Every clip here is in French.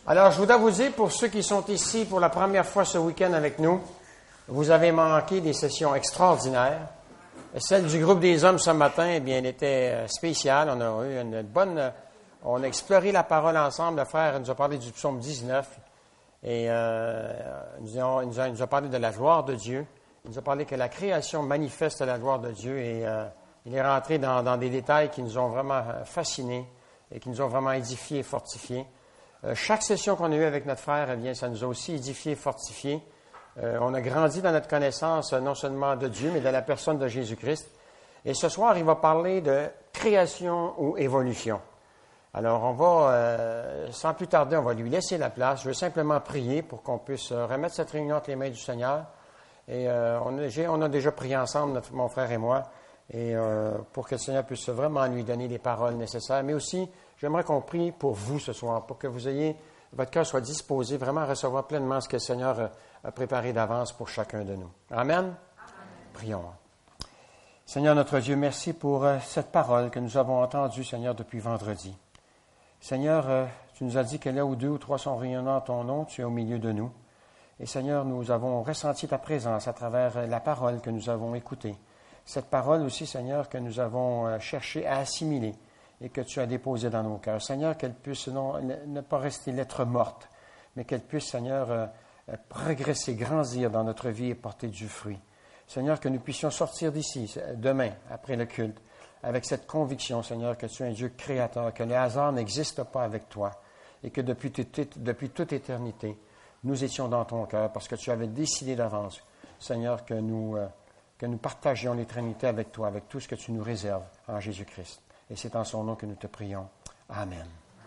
Alors, je voudrais vous dire, pour ceux qui sont ici pour la première fois ce week-end avec nous, vous avez manqué des sessions extraordinaires. Celle du groupe des hommes ce matin, eh bien, elle était spéciale. On a eu on a exploré la parole ensemble. Le frère nous a parlé du psaume 19 et il nous a parlé de la gloire de Dieu. Il nous a parlé que la création manifeste la gloire de Dieu et il est rentré dans des détails qui nous ont vraiment fascinés et qui nous ont vraiment édifiés et fortifiés. Chaque session qu'on a eue avec notre frère, eh bien, ça nous a aussi édifiés et fortifiés. On a grandi dans notre connaissance non seulement de Dieu, mais de la personne de Jésus-Christ. Et ce soir, il va parler de création ou évolution. Alors, on va, sans plus tarder, on va lui laisser la place. Je veux simplement prier pour qu'on puisse remettre cette réunion entre les mains du Seigneur. Et on a déjà prié ensemble, mon frère et moi, et pour que le Seigneur puisse vraiment lui donner les paroles nécessaires. Mais aussi, j'aimerais qu'on prie pour vous ce soir, pour que votre cœur soit disposé vraiment à recevoir pleinement ce que le Seigneur a préparé d'avance pour chacun de nous. Amen? Amen. Prions. Seigneur notre Dieu, merci pour cette parole que nous avons entendue, Seigneur, depuis vendredi. Seigneur, tu nous as dit que là où 2 ou 3 sont réunis en ton nom, tu es au milieu de nous. Et Seigneur, nous avons ressenti ta présence à travers la parole que nous avons écoutée. Cette parole aussi, Seigneur, que nous avons cherché à assimiler et que tu as déposée dans nos cœurs. Seigneur, qu'elle puisse ne pas rester lettre morte, mais qu'elle puisse, Seigneur, progresser, grandir dans notre vie et porter du fruit. Seigneur, que nous puissions sortir d'ici demain, après le culte, avec cette conviction, Seigneur, que tu es un Dieu créateur, que le hasard n'existe pas avec toi et que depuis toute éternité, nous étions dans ton cœur parce que tu avais décidé d'avance, Seigneur, que nous partagions l'éternité avec toi, avec tout ce que tu nous réserves en Jésus-Christ. Et c'est en son nom que nous te prions. Amen.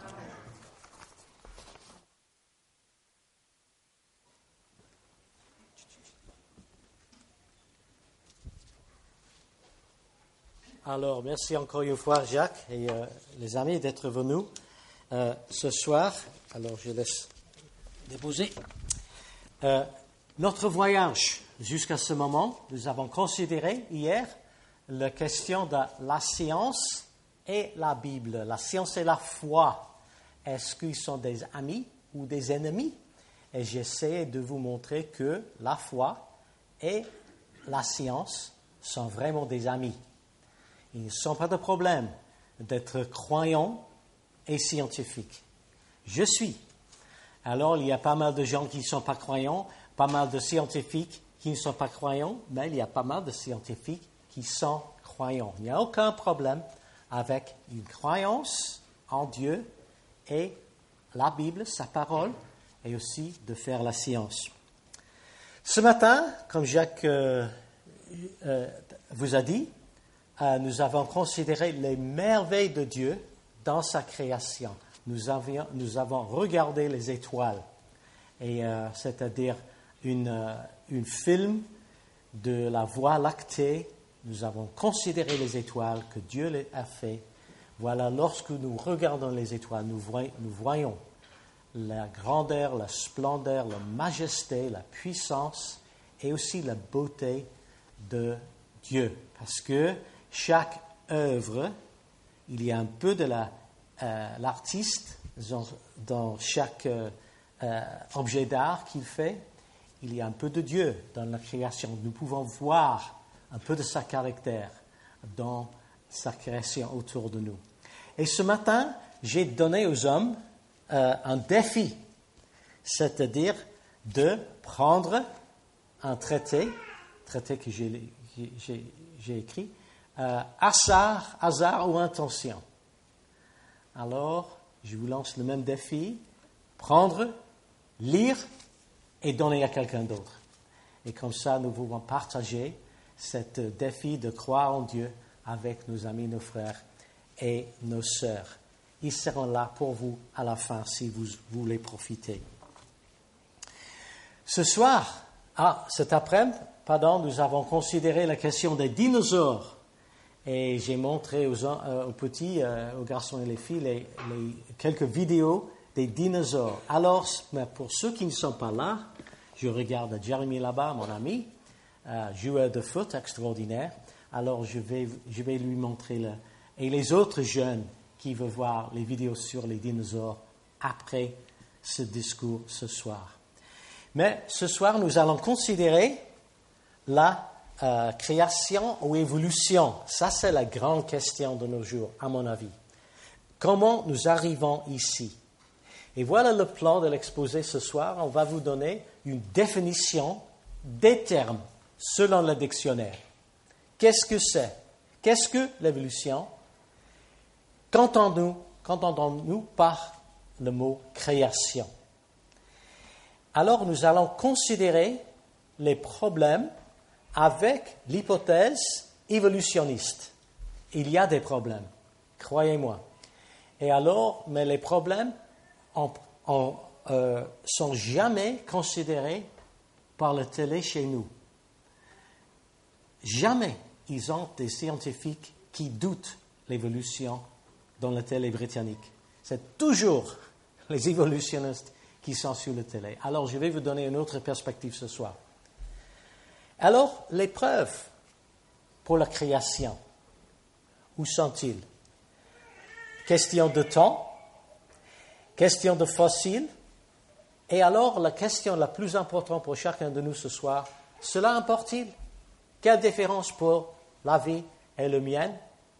Alors, merci encore une fois, Jacques et les amis, d'être venus ce soir. Alors, je laisse déposer. Notre voyage jusqu'à ce moment, nous avons considéré hier la question de la science et la Bible. La science et la foi. Est-ce qu'ils sont des amis ou des ennemis? Et j'essaie de vous montrer que la foi et la science sont vraiment des amis. Ils ne sont pas de problème d'être croyants et scientifiques. Je suis. Alors, il y a pas mal de gens qui ne sont pas croyants, pas mal de scientifiques qui ne sont pas croyants, mais il y a pas mal de scientifiques qui sont croyants. Il n'y a aucun problème avec une croyance en Dieu et la Bible, sa parole, et aussi de faire la science. Ce matin, comme Jacques vous a dit, nous avons considéré les merveilles de Dieu dans sa création. Nous avons regardé les étoiles, et c'est-à-dire une film de la Voie lactée. Nous avons considéré les étoiles que Dieu les a fait. Voilà, lorsque nous regardons les étoiles, nous voyons la grandeur, la splendeur, la majesté, la puissance et aussi la beauté de Dieu. Parce que chaque œuvre, il y a un peu de l'artiste dans chaque objet d'art qu'il fait. Il y a un peu de Dieu dans la création. Nous pouvons voir un peu de sa caractère dans sa création autour de nous. Et ce matin, j'ai donné aux hommes un défi, c'est-à-dire de prendre un traité que j'ai écrit, hasard ou intention. Alors, je vous lance le même défi, prendre, lire et donner à quelqu'un d'autre. Et comme ça, nous pouvons partager cet défi de croire en Dieu avec nos amis, nos frères et nos sœurs. Ils seront là pour vous à la fin si vous voulez profiter. Cet après-midi, nous avons considéré la question des dinosaures. Et j'ai montré aux petits, aux garçons et les filles, quelques vidéos des dinosaures. Alors, pour ceux qui ne sont pas là, je regarde Jeremy là-bas, mon ami, joueur de foot extraordinaire. Alors, je vais lui montrer et les autres jeunes qui veulent voir les vidéos sur les dinosaures après ce discours ce soir. Mais ce soir, nous allons considérer la création ou évolution. Ça, c'est la grande question de nos jours, à mon avis. Comment nous arrivons ici? Et voilà le plan de l'exposé ce soir. On va vous donner une définition des termes selon le dictionnaire. Qu'est-ce que c'est? Qu'est-ce que l'évolution? Qu'entendons-nous par le mot création? Alors, nous allons considérer les problèmes avec l'hypothèse évolutionniste. Il y a des problèmes, croyez-moi. Et alors, mais les problèmes sont jamais considérés par la télé chez nous. Jamais ils ont des scientifiques qui doutent l'évolution dans la télé britannique. C'est toujours les évolutionnistes qui sont sur la télé. Alors, je vais vous donner une autre perspective ce soir. Alors, les preuves pour la création, où sont-ils? Question de temps, question de fossiles, et alors la question la plus importante pour chacun de nous ce soir, cela importe-t-il? Quelle différence pour la vie et le mien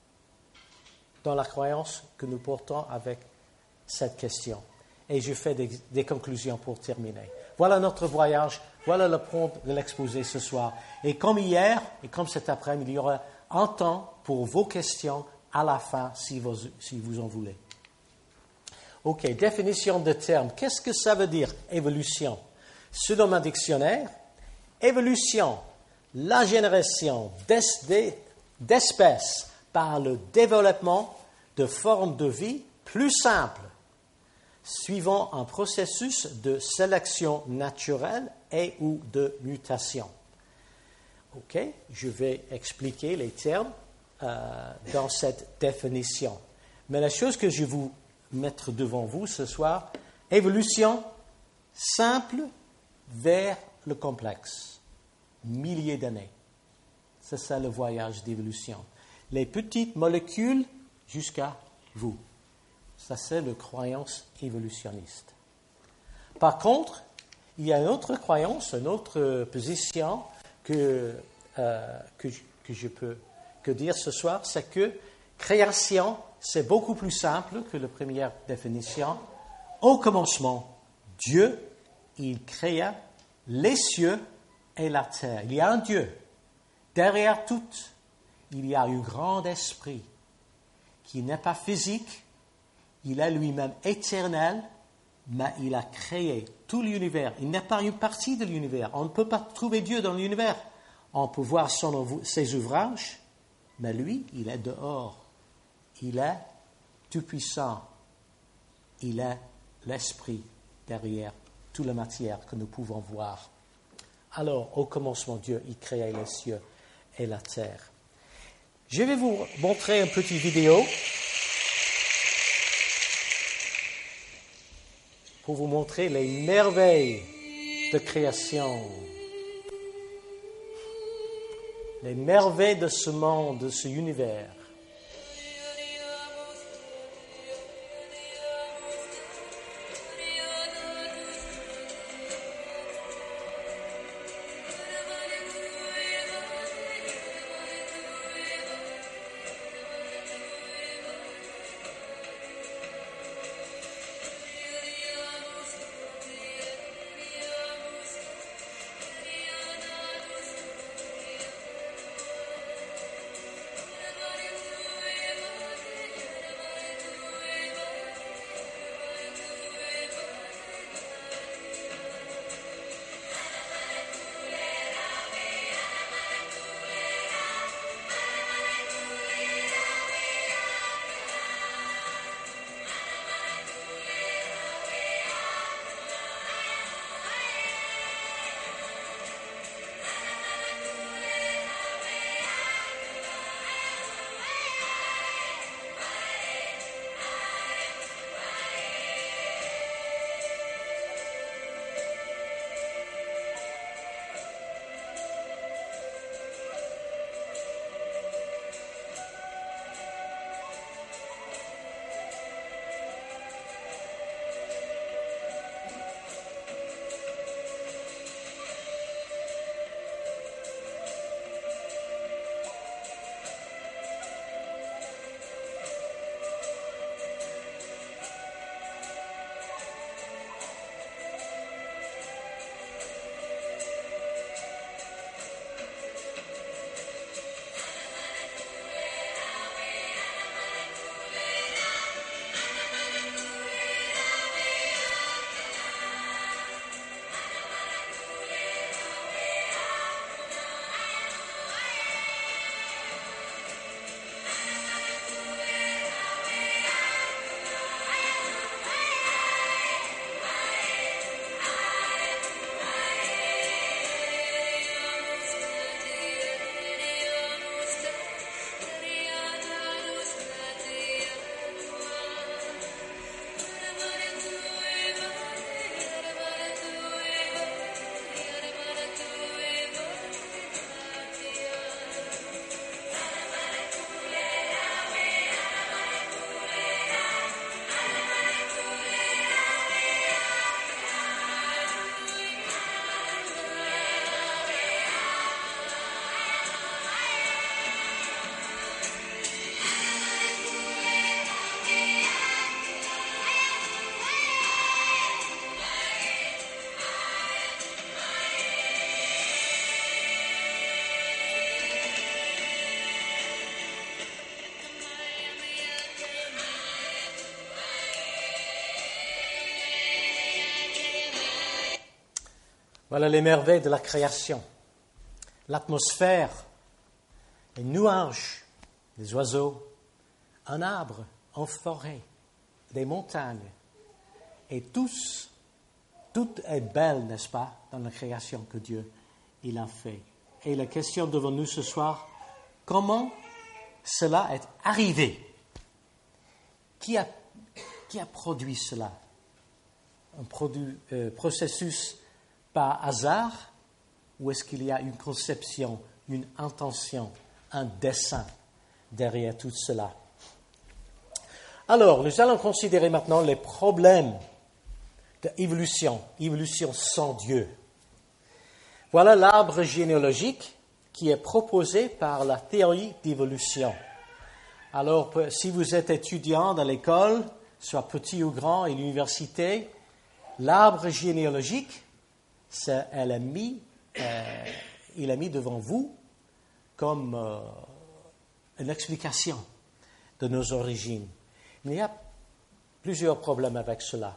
dans la croyance que nous portons avec cette question? Et je fais des conclusions pour terminer. Voilà notre voyage, voilà le point de l'exposé ce soir. Et comme hier, et comme cet après-midi, il y aura un temps pour vos questions à la fin, si vous en voulez. OK, définition de terme. Qu'est-ce que ça veut dire, évolution? Selon mon dictionnaire, évolution, la génération d'espèces par le développement de formes de vie plus simples, suivant un processus de sélection naturelle et ou de mutation. OK, je vais expliquer les termes dans cette définition. Mais la chose que je vais vous mettre devant vous ce soir, évolution simple vers le complexe. Milliers d'années. C'est ça le voyage d'évolution. Les petites molécules jusqu'à vous. Ça, c'est la croyance évolutionniste. Par contre, il y a une autre croyance, une autre position que je peux dire ce soir, c'est que création, c'est beaucoup plus simple que la première définition. Au commencement, Dieu, il créa les cieux et la terre. Il y a un Dieu. Derrière tout, il y a un grand esprit qui n'est pas physique, il est lui-même éternel, mais il a créé tout l'univers. Il n'est pas une partie de l'univers. On ne peut pas trouver Dieu dans l'univers. On peut voir ses ouvrages, mais lui, il est dehors. Il est tout-puissant. Il est l'esprit derrière toute la matière que nous pouvons voir. Alors, au commencement, Dieu, il créa les cieux et la terre. Je vais vous montrer une petite vidéo pour vous montrer les merveilles de création. Les merveilles de ce monde, de ce univers. Voilà les merveilles de la création. L'atmosphère, les nuages, les oiseaux, un arbre, une forêt, des montagnes. Et tout est belle, n'est-ce pas, dans la création que Dieu il a fait. Et la question devant nous ce soir, comment cela est arrivé? Qui a produit cela? Un processus par hasard, ou est-ce qu'il y a une conception, une intention, un dessein derrière tout cela? Alors, nous allons considérer maintenant les problèmes d'évolution, évolution sans Dieu. Voilà l'arbre généalogique qui est proposé par la théorie d'évolution. Alors, si vous êtes étudiant dans l'école, soit petit ou grand, et l'université, l'arbre généalogique, il est mis devant vous comme une explication de nos origines. Mais il y a plusieurs problèmes avec cela.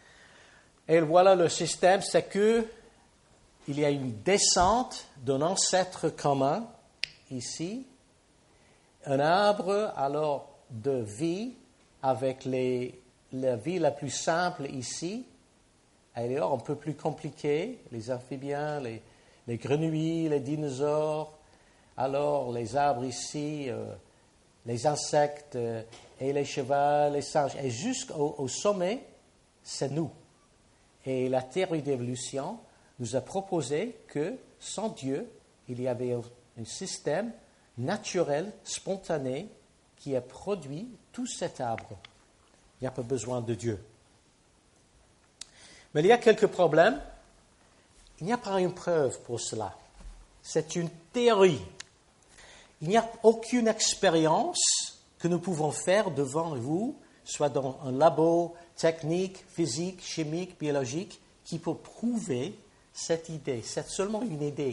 Et voilà le système, c'est que il y a une descente d'un ancêtre commun ici, un arbre alors de vie avec la vie la plus simple ici, et alors un peu plus compliquée, les amphibiens, les grenouilles, les dinosaures, alors les arbres ici, les insectes et les chevaux, les singes, et jusqu'au sommet, c'est nous. Et la théorie d'évolution nous a proposé que sans Dieu, il y avait un système naturel, spontané, qui a produit tout cet arbre. Il n'y a pas besoin de Dieu. Mais il y a quelques problèmes. Il n'y a pas une preuve pour cela. C'est une théorie. Il n'y a aucune expérience que nous pouvons faire devant vous, soit dans un labo technique, physique, chimique, biologique, qui peut prouver cette idée. C'est seulement une idée.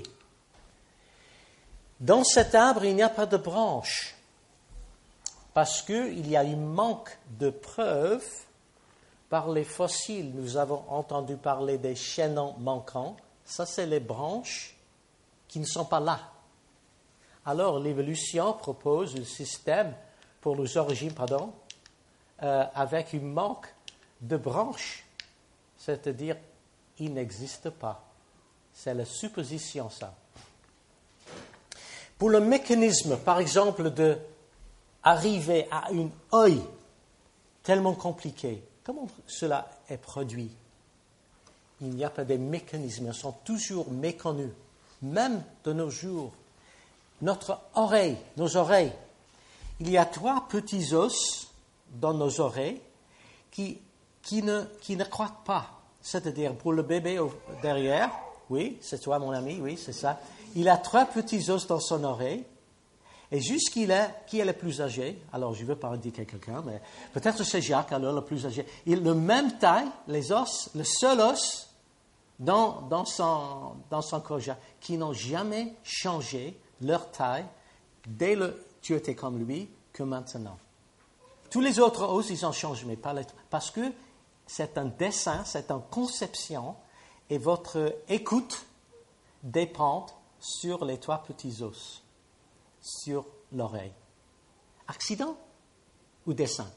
Dans cet arbre, il n'y a pas de branches, parce qu'il y a un manque de preuves par les fossiles. Nous avons entendu parler des chaînons manquants. Ça, c'est les branches qui ne sont pas là. Alors, l'évolution propose un système pour les origines, avec un manque de branches, c'est-à-dire il n'existe pas. C'est la supposition, ça. Pour le mécanisme, par exemple, d'arriver à un œil tellement compliqué, comment cela est produit? Il n'y a pas de mécanismes, ils sont toujours méconnus. Même de nos jours, nos oreilles, il y a 3 petits os dans nos oreilles qui ne croient pas. C'est-à-dire, pour le bébé derrière, oui, c'est toi mon ami, oui, c'est ça. Il a 3 petits os dans son oreille, et qui est le plus âgé, alors je ne veux pas indiquer quelqu'un, mais peut-être c'est Jacques, alors le plus âgé. Il a la même taille, les os, le seul os dans son corps, qui n'ont jamais changé leur taille dès que tu étais comme lui que maintenant. Tous les autres os, ils ont changé, mais pas parce que c'est un dessin, c'est une conception, et votre écoute dépend sur les 3 petits os, sur l'oreille. Accident ou dessin?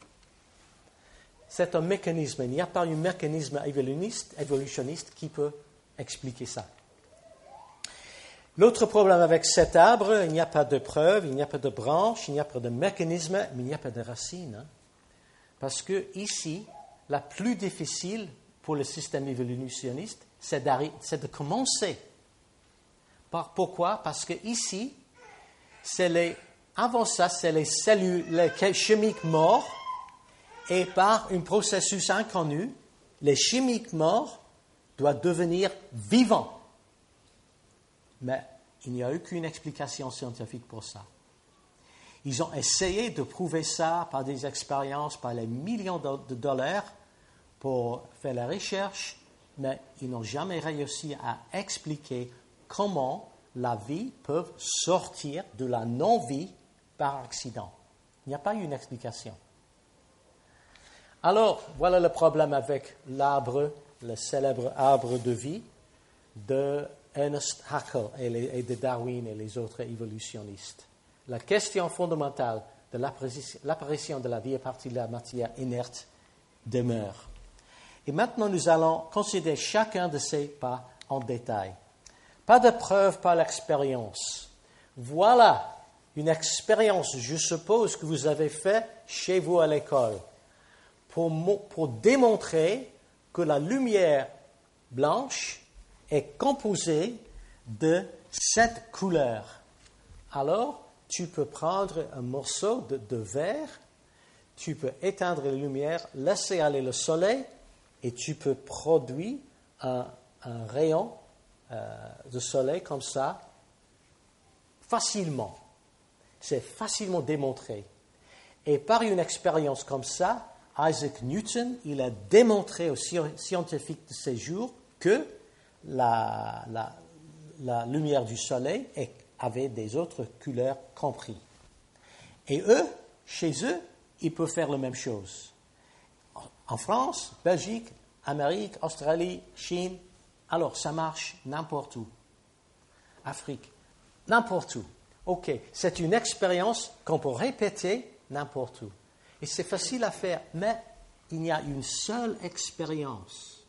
C'est un mécanisme. Il n'y a pas un mécanisme évolutionniste qui peut expliquer ça. L'autre problème avec cet arbre, il n'y a pas de preuve, il n'y a pas de branche, il n'y a pas de mécanisme, mais il n'y a pas de racines. Hein? Parce que ici, la plus difficile pour le système évolutionniste, c'est de commencer. Pourquoi? Parce que ici, avant ça, c'est les cellules chimiques morts, et par un processus inconnu, les chimiques morts doivent devenir vivants. Mais il n'y a aucune explication scientifique pour ça. Ils ont essayé de prouver ça par des expériences, par les millions de dollars pour faire la recherche, mais ils n'ont jamais réussi à expliquer comment la vie peut sortir de la non-vie par accident. Il n'y a pas eu une explication. Alors, voilà le problème avec l'arbre, le célèbre arbre de vie. de Ernest Haeckel et de Darwin et les autres évolutionnistes. La question fondamentale de l'apparition de la vie à partir de la matière inerte demeure. Et maintenant, nous allons considérer chacun de ces pas en détail. Pas de preuve par l'expérience. Voilà une expérience, je suppose, que vous avez faite chez vous à l'école pour démontrer que la lumière blanche est composée de 7 couleurs. Alors, tu peux prendre un morceau de verre, tu peux éteindre la lumière, laisser aller le soleil, et tu peux produire un rayon de soleil comme ça, facilement. C'est facilement démontré. Et par une expérience comme ça, Isaac Newton, il a démontré aux scientifiques de ses jours que la lumière du soleil avait des autres couleurs compris. Et eux, chez eux, ils peuvent faire la même chose. En France, Belgique, Amérique, Australie, Chine, alors ça marche n'importe où. Afrique, n'importe où. Ok, c'est une expérience qu'on peut répéter n'importe où. Et c'est facile à faire, mais il y a une seule expérience.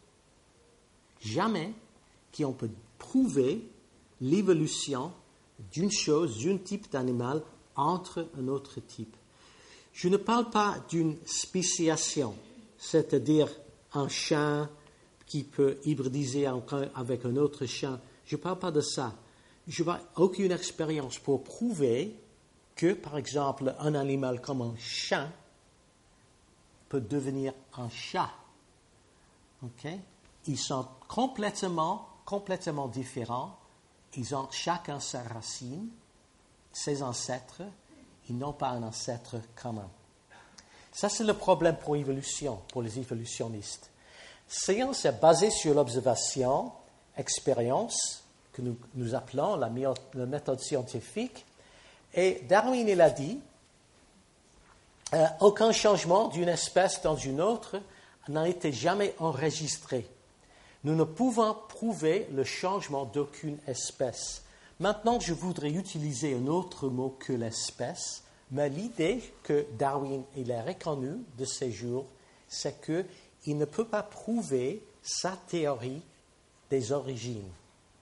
Jamais qu'on peut prouver l'évolution d'une chose, d'un type d'animal entre un autre type. Je ne parle pas d'une spéciation, c'est-à-dire un chien qui peut hybridiser avec un autre chien. Je ne parle pas de ça. Je n'ai aucune expérience pour prouver que, par exemple, un animal comme un chien peut devenir un chat. Okay? Ils sont complètement différents. Ils ont chacun sa racine, ses ancêtres. Ils n'ont pas un ancêtre commun. Ça, c'est le problème pour l'évolution, pour les évolutionnistes. Science est basée sur l'observation, expérience, que nous appelons la méthode scientifique. Et Darwin, il a dit, aucun changement d'une espèce dans une autre n'a été jamais enregistré. Nous ne pouvons prouver le changement d'aucune espèce. Maintenant, je voudrais utiliser un autre mot que l'espèce, mais l'idée que Darwin il a reconnue de ses jours, c'est qu'il ne peut pas prouver sa théorie des origines.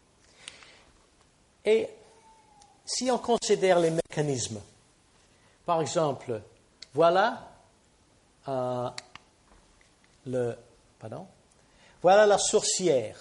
Et si on considère les mécanismes, par exemple, voilà voilà la souricière.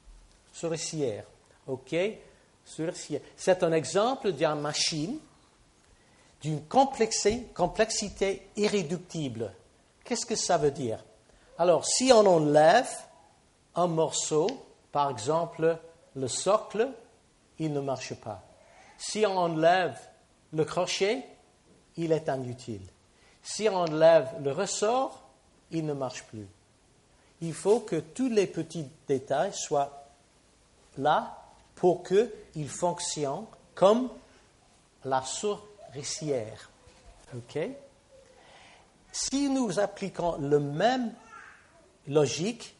OK? Souricière. C'est un exemple d'une machine d'une complexité irréductible. Qu'est-ce que ça veut dire? Alors, si on enlève un morceau, par exemple le socle, il ne marche pas. Si on enlève le crochet, il est inutile. Si on enlève le ressort, il ne marche plus. Il faut que tous les petits détails soient là pour qu'ils fonctionnent comme la souricière. OK? Si nous appliquons la même logique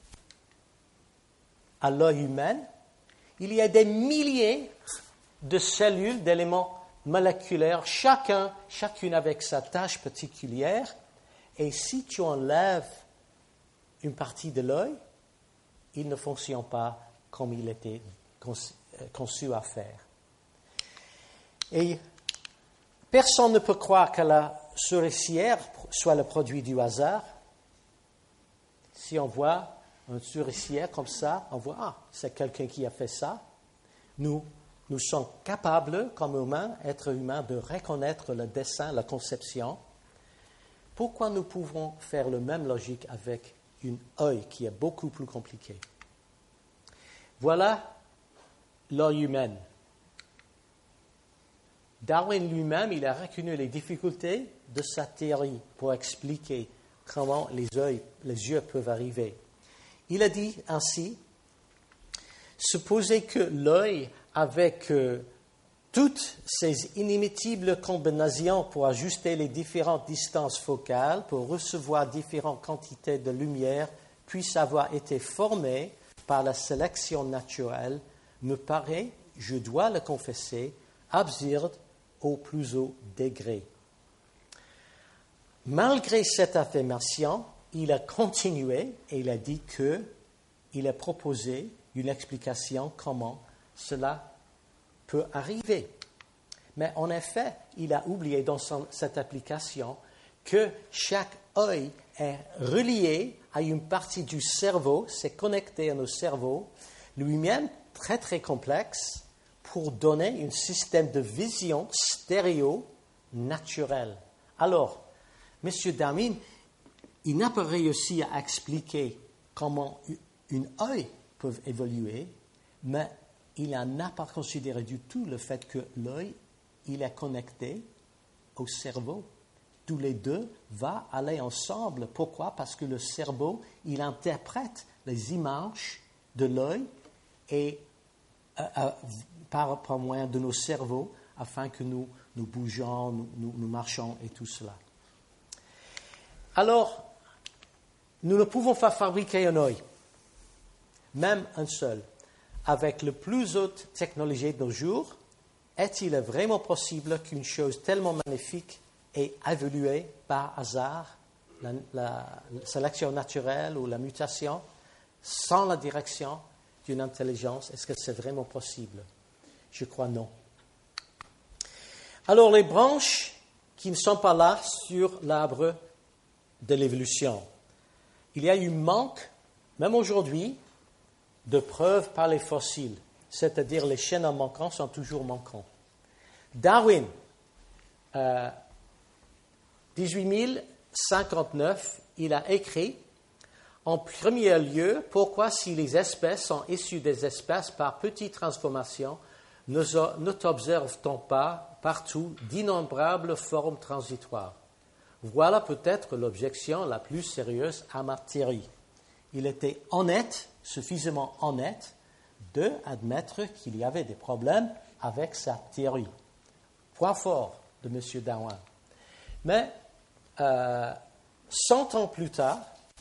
à l'œil humain, il y a des milliers de cellules, d'éléments moléculaires, chacune avec sa tâche particulière. Et si tu enlèves une partie de l'œil, il ne fonctionne pas comme il était conçu à faire. Et personne ne peut croire que la souricière soit le produit du hasard. Si on voit une souricière comme ça, on voit, c'est quelqu'un qui a fait ça. Nous sommes capables, comme humains, êtres humains, de reconnaître le dessin, la conception. Pourquoi nous pouvons faire la même logique avec un œil qui est beaucoup plus compliqué? Voilà l'œil humain. Darwin lui-même, il a reconnu les difficultés de sa théorie pour expliquer comment les yeux peuvent arriver. Il a dit ainsi, supposez que l'œil, avec toutes ces inimitables combinaisons pour ajuster les différentes distances focales, pour recevoir différentes quantités de lumière, puisse avoir été formé par la sélection naturelle me paraît, je dois le confesser, absurde au plus haut degré. Malgré cette affirmation, il a continué et il a dit qu'il a proposé une explication comment cela peut arriver. Mais en effet, il a oublié dans cette application que chaque œil est relié à une partie du cerveau, c'est connecté à nos cerveaux, lui-même très très complexe, pour donner un système de vision stéréo naturel. Alors, M. Darwin, il n'a pas réussi à expliquer comment un œil peut évoluer, mais il n'a pas considéré du tout le fait que l'œil, il est connecté au cerveau. Tous les deux vont aller ensemble. Pourquoi? Parce que le cerveau, il interprète les images de l'œil et par moyen de nos cerveaux afin que nous bougeons, nous marchons et tout cela. Alors, nous ne pouvons pas fabriquer un œil, même un seul. Avec la plus haute technologie de nos jours, est-il vraiment possible qu'une chose tellement magnifique ait évolué par hasard, la sélection naturelle ou la mutation, sans la direction d'une intelligence? Est-ce que c'est vraiment possible? Je crois non. Alors, les branches qui ne sont pas là sur l'arbre de l'évolution, il y a eu manque, même aujourd'hui, de preuves par les fossiles, c'est-à-dire les chaînes manquants sont toujours manquants. Darwin, 1859, il a écrit « En premier lieu, pourquoi si les espèces sont issues des espèces par petites transformations, ne t'observe-t-on pas partout d'innombrables formes transitoires? Voilà peut-être l'objection la plus sérieuse à ma théorie. » Il était honnête, suffisamment honnête, d'admettre qu'il y avait des problèmes avec sa théorie. Point fort de M. Darwin. Mais 100 ans plus tard,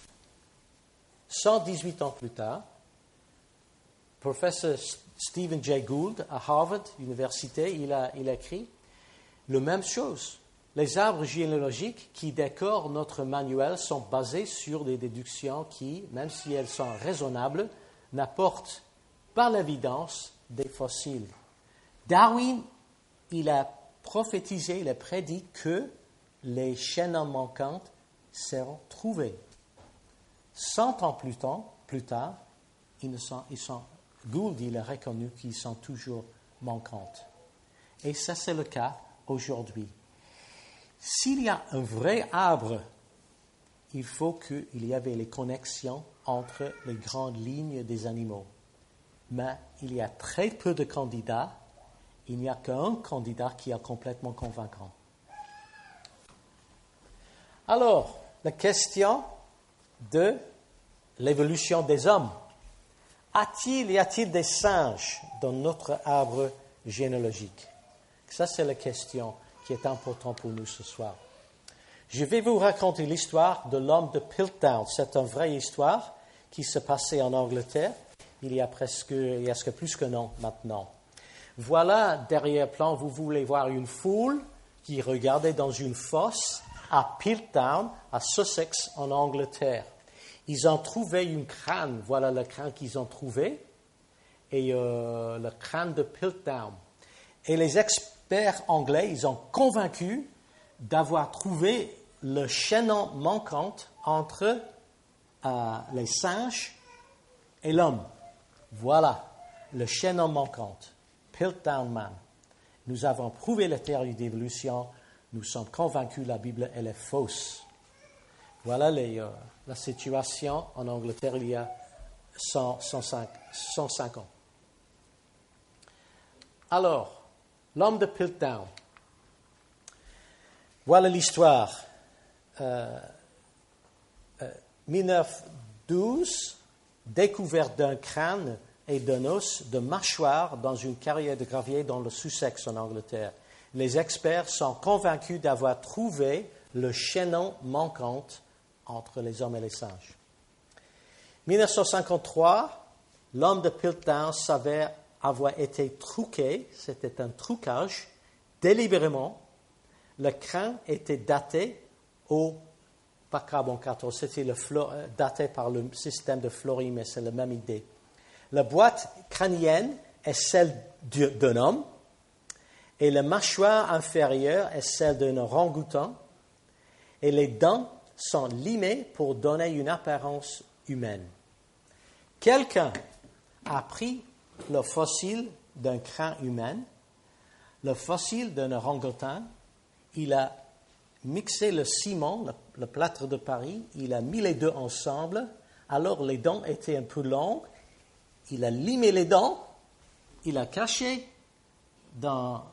118 ans plus tard, professeur Stephen Jay Gould à Harvard Université, il a écrit la même chose. Les arbres généalogiques qui décorent notre manuel sont basés sur des déductions qui, même si elles sont raisonnables, n'apportent par l'évidence des fossiles. Darwin, il a prophétisé, il a prédit que les chaînes manquantes seront trouvées. 100 ans plus tard, Gould, il a reconnu qu'ils sont toujours manquantes. Et ça, c'est le cas aujourd'hui. S'il y a un vrai arbre, il faut qu'il y ait les connexions entre les grandes lignes des animaux. Mais il y a très peu de candidats. Il n'y a qu'un candidat qui est complètement convaincant. Alors, la question de l'évolution des hommes. Y a-t-il des singes dans notre arbre généalogique? Ça, c'est la question qui est importante pour nous ce soir. Je vais vous raconter l'histoire de l'homme de Piltdown. C'est une vraie histoire qui se passait en Angleterre il y a presque plus qu'un an maintenant. Voilà, derrière-plan, vous voulez voir une foule qui regardait dans une fosse à Piltdown, à Sussex, en Angleterre. Ils ont trouvé une crâne. Voilà le crâne qu'ils ont trouvé. Et le crâne de Piltdown. Et les experts anglais, ils ont convaincu d'avoir trouvé le chaînon manquant entre les singes et l'homme. Voilà, le chaînon manquant. Piltdown Man. Nous avons prouvé la théorie d'évolution. Nous sommes convaincus que la Bible, elle est fausse. Voilà la situation en Angleterre il y a 105 ans. Alors, l'homme de Piltdown. Voilà l'histoire. 1912, découverte d'un crâne et d'un os de mâchoire dans une carrière de gravier dans le Sussex en Angleterre. Les experts sont convaincus d'avoir trouvé le chaînon manquant entre les hommes et les singes. 1953, l'homme de Piltdown s'avère avoir été truqué, c'était un trucage, délibérément. Le crâne était daté pas carbone 14, c'était daté par le système de Fleury, mais c'est la même idée. La boîte crânienne est celle d'un homme, et la mâchoire inférieure est celle d'un orang-outan, et les dents sont limées pour donner une apparence humaine. Quelqu'un a pris le fossile d'un crâne humain, le fossile d'un orang-outan, il a mixé le ciment, le plâtre de Paris, il a mis les deux ensemble, alors les dents étaient un peu longues, il a limé les dents, il a caché dans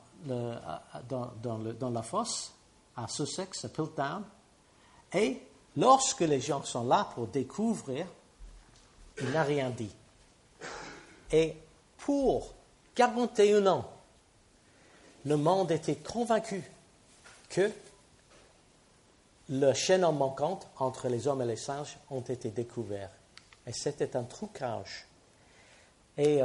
la fosse à Sussex, à Piltdown, et lorsque les gens sont là pour découvrir, il n'a rien dit. Et pour 41 ans, le monde était convaincu que le chaînon manquant entre les hommes et les singes ont été découverts. Et c'était un trucage. Et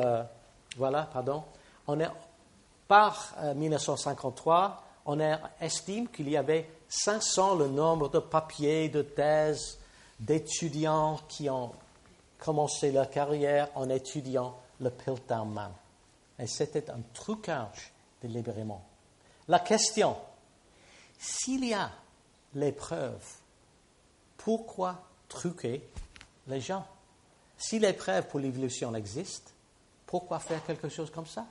par 1953, on estime qu'il y avait 500 le nombre de papiers, de thèses, d'étudiants qui ont commencé leur carrière en étudiant le Piltdown Man. Et c'était un trucage délibérément. La question, s'il y a les preuves, pourquoi truquer les gens? Si les preuves pour l'évolution existent, pourquoi faire quelque chose comme ça?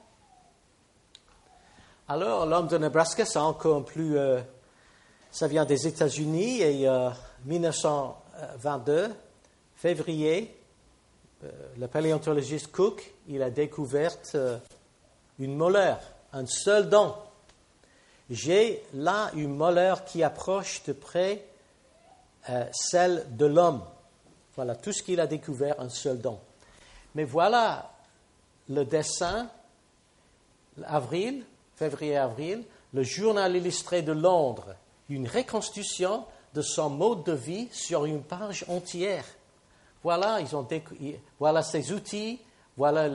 Alors, l'homme de Nebraska, c'est encore plus... ça vient des États-Unis et 1922, février, le paléontologiste Cook, il a découvert une molaire, un seul dent. J'ai là une molaire qui approche de près celle de l'homme. Voilà tout ce qu'il a découvert, un seul dent. Mais voilà le dessin, février-avril, le journal illustré de Londres, une reconstitution de son mode de vie sur une page entière. Voilà, voilà ses outils, voilà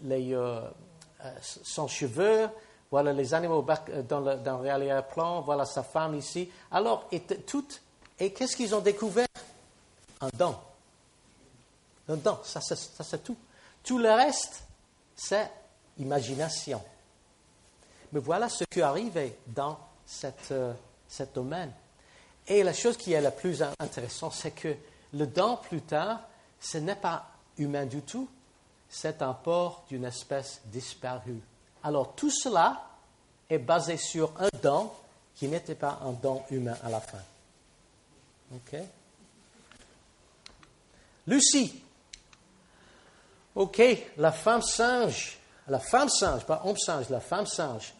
son cheveu, voilà les animaux dans l'arrière-plan, voilà sa femme ici. Alors, et qu'est-ce qu'ils ont découvert? Un dent. Un dent, ça c'est tout. Tout le reste, c'est imagination. Mais voilà ce qui arrivait dans ce domaine. Et la chose qui est la plus intéressante, c'est que le dent, plus tard, ce n'est pas humain du tout, c'est un porc d'une espèce disparue. Alors tout cela est basé sur un dent qui n'était pas un dent humain à la fin. OK? Lucie. OK, la femme singe, pas homme singe, la femme singe.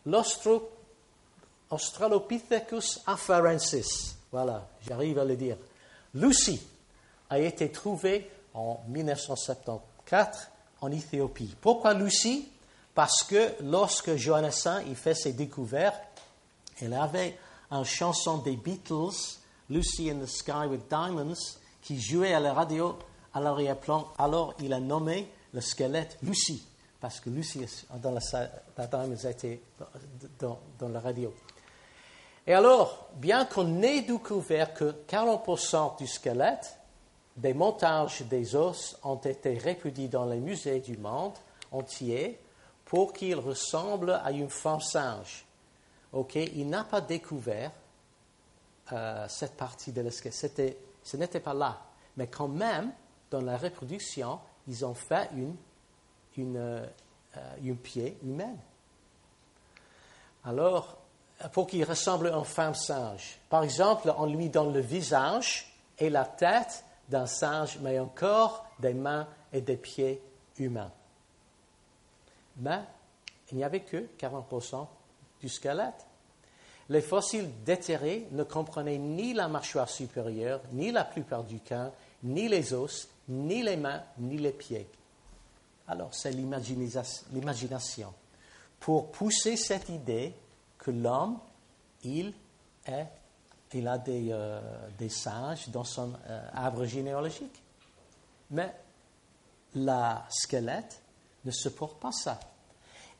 Australopithecus afarensis. Voilà, j'arrive à le dire. Lucie a été trouvée en 1974 en Éthiopie. Pourquoi Lucie? Parce que lorsque Johannesson il fait ses découvertes, il avait une chanson des Beatles, Lucy in the Sky with Diamonds, qui jouait à la radio à l'arrière-plan. Alors il a nommé le squelette Lucy, parce que Lucy dans la Diamonds était dans la radio. Et alors, bien qu'on ait découvert que 40% du squelette, des montages des os ont été reproduits dans les musées du monde entier pour qu'ils ressemblent à une femme singe. OK, il n'a pas découvert cette partie de l'esquelette. Ce n'était pas là. Mais quand même, dans la reproduction, ils ont fait une pied humaine. Alors, pour qu'il ressemble à une femme singe. Par exemple, on lui donne le visage et la tête d'un singe, mais encore des mains et des pieds humains. Mais il n'y avait que 40% du squelette. Les fossiles déterrés ne comprenaient ni la mâchoire supérieure, ni la plupart du corps, ni les os, ni les mains, ni les pieds. Alors, c'est l'imagination. Pour pousser cette idée que l'homme, il a des singes dans son arbre généalogique. Mais la squelette ne supporte pas ça.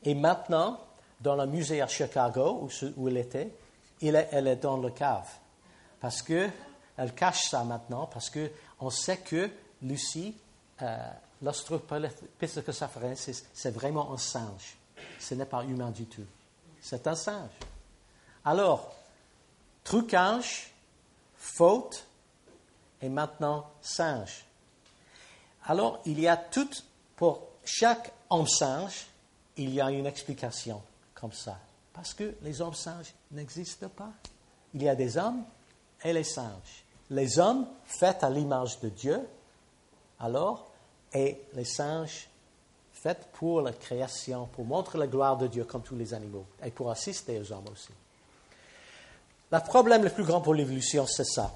Et maintenant, dans le musée à Chicago, où elle était, elle est dans le cave. Parce que elle cache ça maintenant, parce qu'on sait que Lucie, l'Australopithecus afarensis, c'est vraiment un singe. Ce n'est pas humain du tout. C'est un singe. Alors, trucage, faute, et maintenant singe. Alors, il y a pour chaque homme-singe, il y a une explication comme ça. Parce que les hommes-singes n'existent pas. Il y a des hommes et les singes. Les hommes faits à l'image de Dieu, alors, et les singes faits pour la création, pour montrer la gloire de Dieu comme tous les animaux, et pour assister aux hommes aussi. Le problème le plus grand pour l'évolution, c'est ça.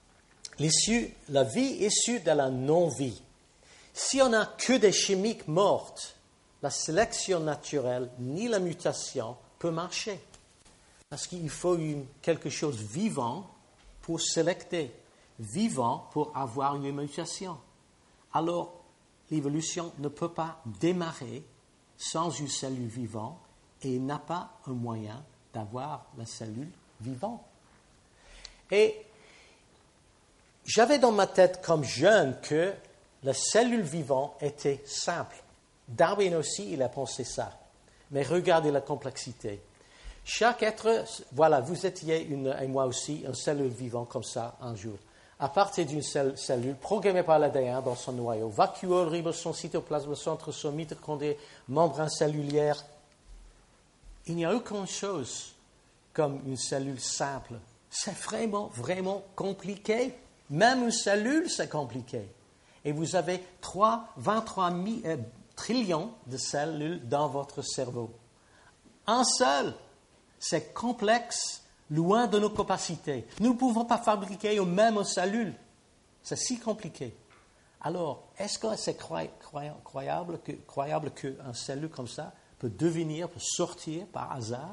La vie issue de la non-vie. Si on n'a que des chimiques mortes, la sélection naturelle ni la mutation peut marcher. Parce qu'il faut quelque chose de vivant pour sélecter, vivant pour avoir une mutation. Alors, l'évolution ne peut pas démarrer sans une cellule vivante et n'a pas un moyen d'avoir la cellule vivante. Et j'avais dans ma tête comme jeune que la cellule vivante était simple. Darwin aussi, il a pensé ça. Mais regardez la complexité. Chaque être, voilà, vous étiez et moi aussi, une cellule vivante comme ça un jour. À partir d'une cellule programmée par l'ADN dans son noyau, vacuole, ribosome, cytoplasme, centrosome, mitochondrie, membrane cellulaire. Il n'y a aucune chose comme une cellule simple. C'est vraiment, vraiment compliqué. Même une cellule, c'est compliqué. Et vous avez 23 trillions de cellules dans votre cerveau. Un seul, c'est complexe, loin de nos capacités. Nous ne pouvons pas fabriquer même cellule. C'est si compliqué. Alors, est-ce que c'est croyable qu'une cellule comme ça peut sortir par hasard?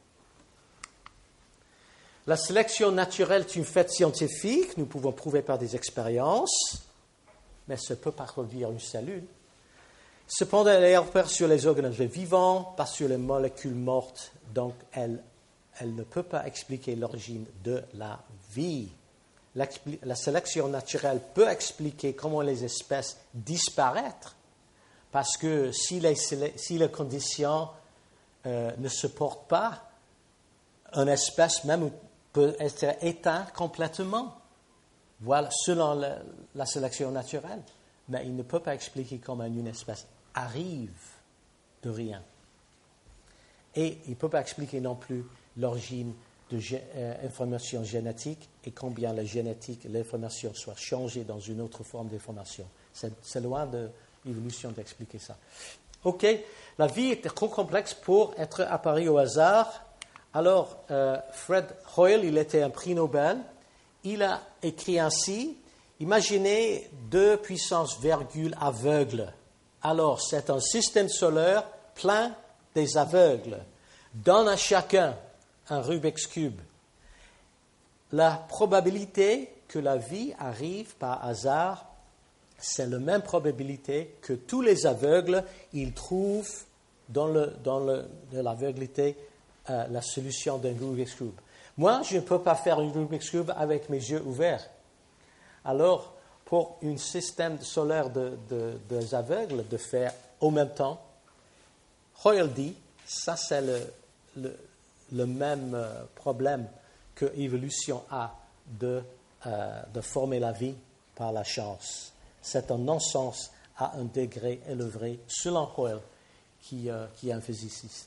La sélection naturelle est une fait scientifique, nous pouvons prouver par des expériences, mais ça ne peut pas produire une cellule. Cependant, elle opère sur les organismes vivants, pas sur les molécules mortes, donc elle ne peut pas expliquer l'origine de la vie. La sélection naturelle peut expliquer comment les espèces disparaissent, parce que si les conditions ne supportent pas, une espèce même peut être éteinte complètement. Voilà, selon la sélection naturelle. Mais il ne peut pas expliquer comment une espèce arrive de rien. Et il ne peut pas expliquer non plus l'origine de l'information génétique et combien la génétique et l'information soient changées dans une autre forme d'information. C'est loin de l'évolution d'expliquer ça. OK, la vie est trop complexe pour être apparue au hasard. Alors, Fred Hoyle, il était un prix Nobel. Il a écrit ainsi, imaginez 2 puissance virgule aveugles. Alors, c'est un système solaire plein des aveugles. Donne à chacun un Rubik's Cube. La probabilité que la vie arrive par hasard, c'est la même probabilité que tous les aveugles, ils trouvent dans l'aveuglité la solution d'un Rubik's Cube. Moi, je ne peux pas faire un Rubik's Cube avec mes yeux ouverts. Alors, pour un système solaire des aveugles de faire en même temps, Hoyle dit, ça c'est le même problème que l'évolution a de former la vie par la chance. C'est un non-sens à un degré élevé, selon Hoyle, qui est un physicien.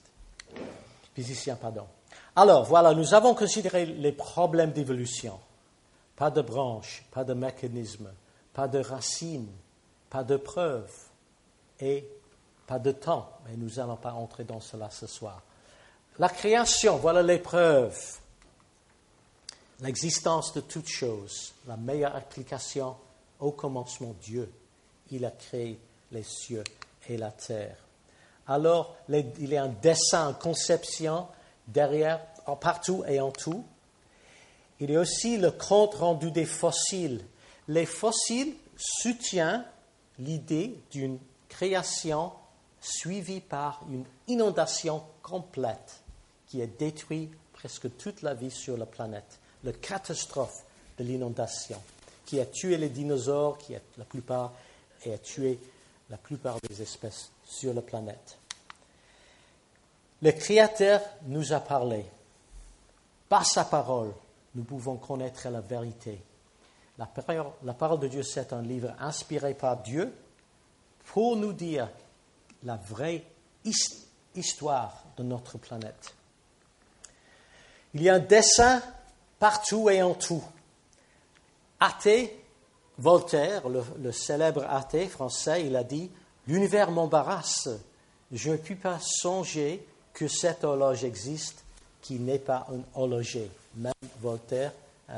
Alors, voilà, nous avons considéré les problèmes d'évolution. Pas de branches, pas de mécanisme, pas de racines, pas de preuves et pas de temps. Mais nous n'allons pas entrer dans cela ce soir. La création, voilà les preuves. L'existence de toutes choses, la meilleure application au commencement, Dieu. Il a créé les cieux et la terre. Alors, il y a un dessin, une conception derrière, partout et en tout. Il y a aussi le compte rendu des fossiles. Les fossiles soutiennent l'idée d'une création suivi par une inondation complète qui a détruit presque toute la vie sur la planète. La catastrophe de l'inondation qui a tué les dinosaures, et a tué la plupart des espèces sur la planète. Le Créateur nous a parlé. Par sa parole, nous pouvons connaître la vérité. La parole de Dieu, c'est un livre inspiré par Dieu pour nous dire la vraie histoire de notre planète. Il y a un dessein partout et en tout. Athée, Voltaire, le célèbre athée français, il a dit « L'univers m'embarrasse. Je ne puis pas songer que cette horloge existe qui n'est pas une horloger. » Même Voltaire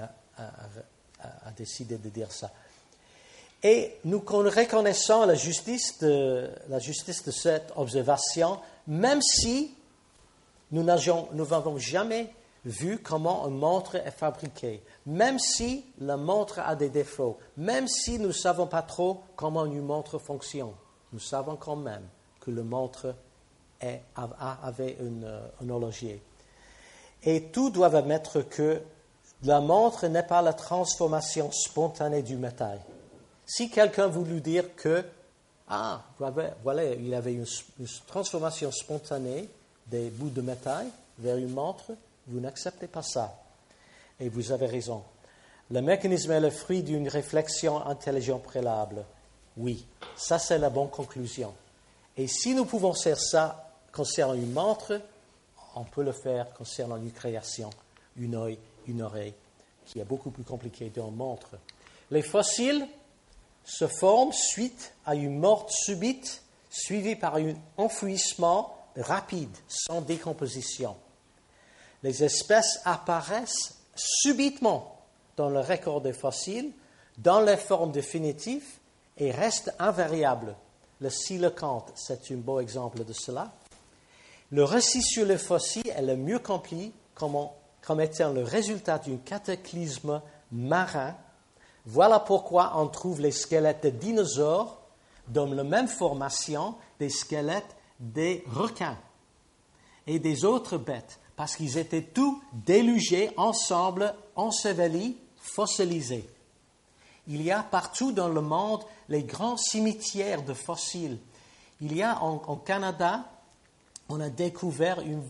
a décidé de dire ça. Et nous reconnaissons la justice de cette observation, même si nous n'avons jamais vu comment une montre est fabriquée, même si la montre a des défauts, même si nous ne savons pas trop comment une montre fonctionne. Nous savons quand même que la montre avait un horloger. Et tout doit admettre que la montre n'est pas la transformation spontanée du métal. Si quelqu'un voulait dire que, voilà, il avait une transformation spontanée des bouts de métal vers une montre, vous n'acceptez pas ça. Et vous avez raison. Le mécanisme est le fruit d'une réflexion intelligente préalable. Oui, ça c'est la bonne conclusion. Et si nous pouvons faire ça concernant une montre, on peut le faire concernant une création, une oreille, qui est beaucoup plus compliqué d'une montre. Les fossiles se forment suite à une mort subite, suivie par un enfouissement rapide, sans décomposition. Les espèces apparaissent subitement dans le record des fossiles, dans les formes définitives, et restent invariables. Le coélocante, c'est un beau exemple de cela. Le récit sur les fossiles est le mieux compris comme étant le résultat d'un cataclysme marin. Voilà pourquoi on trouve les squelettes de dinosaures dans la même formation des squelettes des requins et des autres bêtes, parce qu'ils étaient tous délugés ensemble, ensevelis, fossilisés. Il y a partout dans le monde les grands cimetières de fossiles. Il y a en Canada, on a découvert une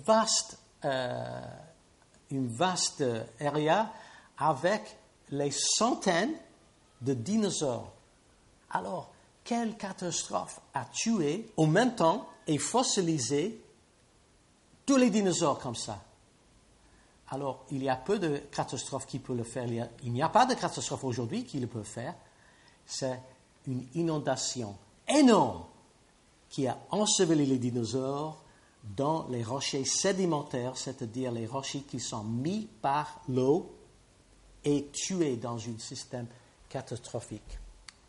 vaste area avec les centaines de dinosaures. Alors, quelle catastrophe a tué en même temps et fossilisé tous les dinosaures comme ça? Alors, il y a peu de catastrophes qui peuvent le faire. Il n'y a pas de catastrophe aujourd'hui qui le peut faire. C'est une inondation énorme qui a enseveli les dinosaures dans les rochers sédimentaires, c'est-à-dire les rochers qui sont mis par l'eau et tués dans un système catastrophique.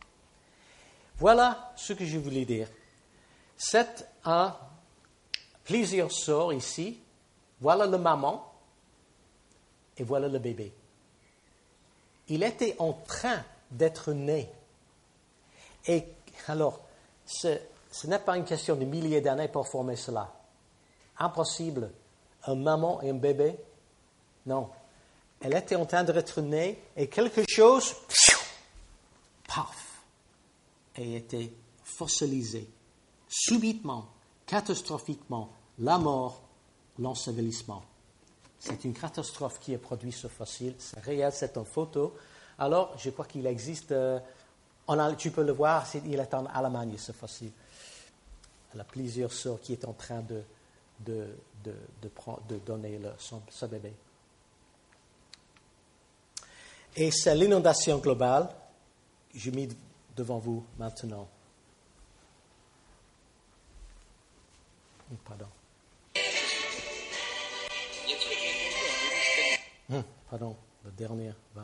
Voilà ce que je voulais dire. C'est un plésiosaure ici. Voilà le maman et voilà le bébé. Il était en train d'être né. Et alors, ce n'est pas une question de milliers d'années pour former cela. Impossible. Un maman et un bébé? Non. Elle était en train d'être née et quelque chose, paf, et était fossilisé. Subitement, catastrophiquement, la mort, l'ensevelissement. C'est une catastrophe qui a produit ce fossile. C'est réel, c'est une photo. Alors, je crois qu'il existe, tu peux le voir, il est en Allemagne, ce fossile. Il y a plusieurs sœurs qui est en train de donner son bébé. Et c'est l'inondation globale que j'ai mis devant vous maintenant. Pardon. Pardon, le dernier va.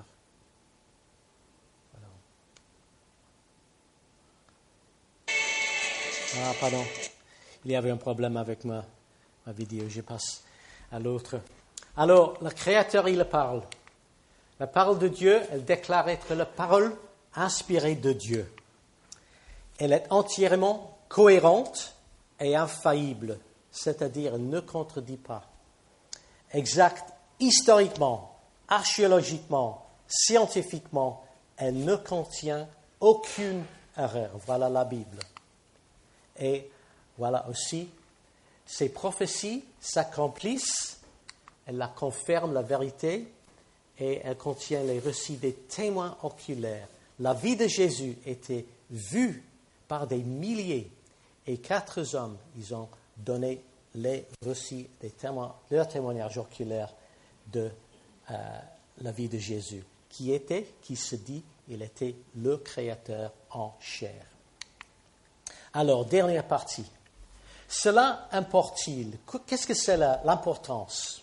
Pardon. Il y avait un problème avec ma vidéo. Je passe à l'autre. Alors, le Créateur, il parle. La parole de Dieu, elle déclare être la parole inspirée de Dieu. Elle est entièrement cohérente est infaillible, c'est-à-dire ne contredit pas. Exact historiquement, archéologiquement, scientifiquement, elle ne contient aucune erreur. Voilà la Bible. Et voilà aussi, ces prophéties s'accomplissent, elles la confirment la vérité et elles contiennent les récits des témoins oculaires. La vie de Jésus était vue par des milliers et 4 hommes, ils ont donné les récits des témoins, leur témoignage oculaire de la vie de Jésus, qui se dit, il était le Créateur en chair. Alors, dernière partie. Cela importe-t-il? Qu'est-ce que c'est l'importance?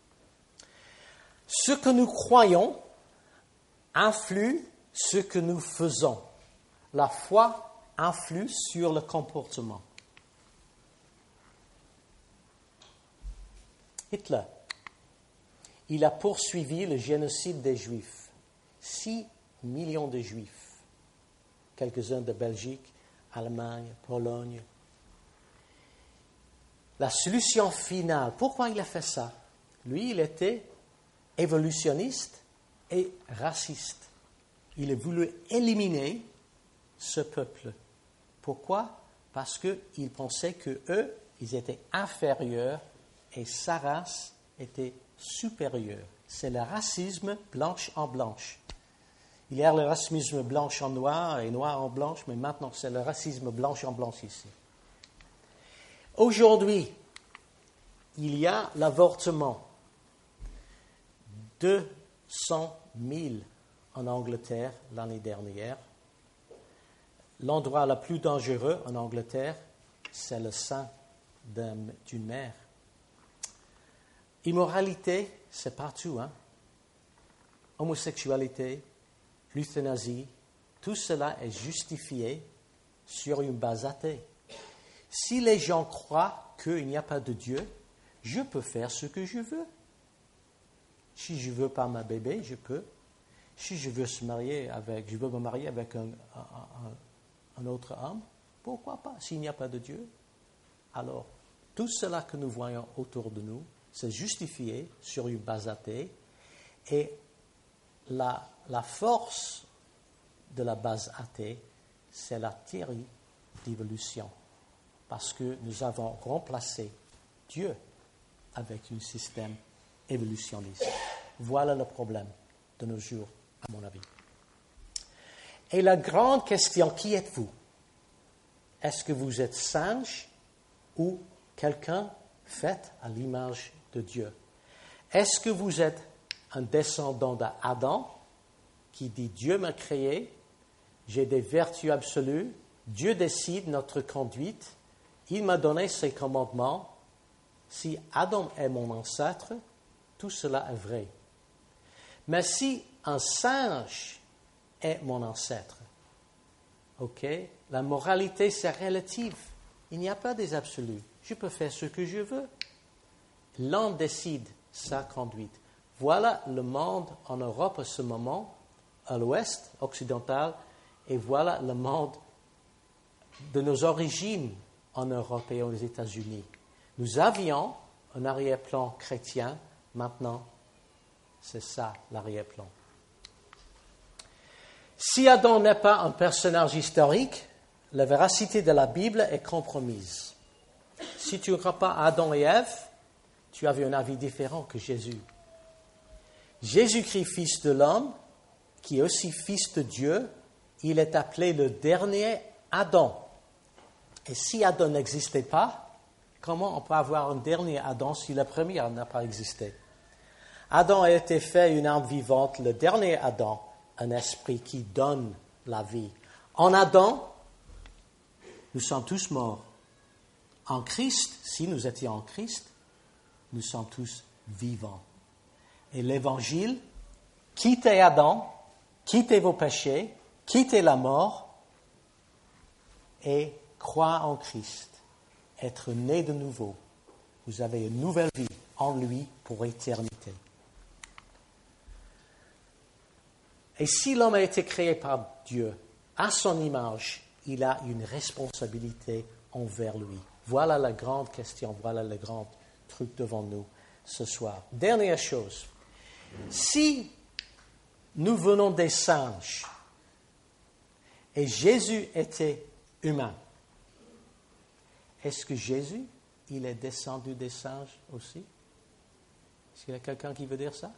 Ce que nous croyons influe ce que nous faisons. La foi influe sur le comportement. Hitler, il a poursuivi le génocide des Juifs. 6 millions de Juifs. Quelques-uns de Belgique, Allemagne, Pologne. La solution finale, pourquoi il a fait ça? Lui, il était évolutionniste et raciste. Il a voulu éliminer ce peuple. Pourquoi? Parce qu'il pensait qu'eux, ils étaient inférieurs et sa race était supérieure. C'est le racisme blanche en blanche. Il y a le racisme blanche en noir et noir en blanche, mais maintenant c'est le racisme blanche en blanche ici. Aujourd'hui, il y a l'avortement. 200 000 en Angleterre l'année dernière. L'endroit le plus dangereux en Angleterre, c'est le sein d'une mère. Immoralité, c'est partout. Homosexualité, l'euthanasie, tout cela est justifié sur une base athée. Si les gens croient qu'il n'y a pas de Dieu, je peux faire ce que je veux. Si je veux pas ma bébé, je peux. Si je veux me marier avec un autre homme, pourquoi pas? S'il n'y a pas de Dieu, alors tout cela que nous voyons autour de nous, c'est justifié sur une base athée, et la force de la base athée, c'est la théorie d'évolution, parce que nous avons remplacé Dieu avec un système évolutionniste. Voilà le problème de nos jours, à mon avis. Et la grande question, qui êtes-vous? Est-ce que vous êtes singe ou quelqu'un fait à l'image de Dieu? Est-ce que vous êtes un descendant d'Adam qui dit Dieu m'a créé, j'ai des vertus absolues, Dieu décide notre conduite, il m'a donné ses commandements. Si Adam est mon ancêtre, tout cela est vrai. Mais si un singe est mon ancêtre, la moralité c'est relative. Il n'y a pas des absolus. Je peux faire ce que je veux. L'homme décide sa conduite. Voilà le monde en Europe à ce moment, à l'ouest occidental, et voilà le monde de nos origines en Europe et aux États-Unis. Nous avions un arrière-plan chrétien, maintenant c'est ça l'arrière-plan. Si Adam n'est pas un personnage historique, la véracité de la Bible est compromise. Si tu ne crois pas à Adam et Ève, tu avais un avis différent que Jésus. Jésus-Christ, fils de l'homme, qui est aussi fils de Dieu, il est appelé le dernier Adam. Et si Adam n'existait pas, comment on peut avoir un dernier Adam si le premier n'a pas existé? Adam a été fait une âme vivante, le dernier Adam, un esprit qui donne la vie. En Adam, nous sommes tous morts. En Christ, si nous étions en Christ, nous sommes tous vivants. Et l'Évangile, quittez Adam, quittez vos péchés, quittez la mort et croire en Christ, être né de nouveau. Vous avez une nouvelle vie en lui pour l'éternité. Et si l'homme a été créé par Dieu, à son image, il a une responsabilité envers lui? Voilà la grande question, voilà le grand truc devant nous ce soir. Dernière chose, si nous venons des singes et Jésus était humain, est-ce que Jésus, il est descendu des singes aussi? Est-ce qu'il y a quelqu'un qui veut dire ça?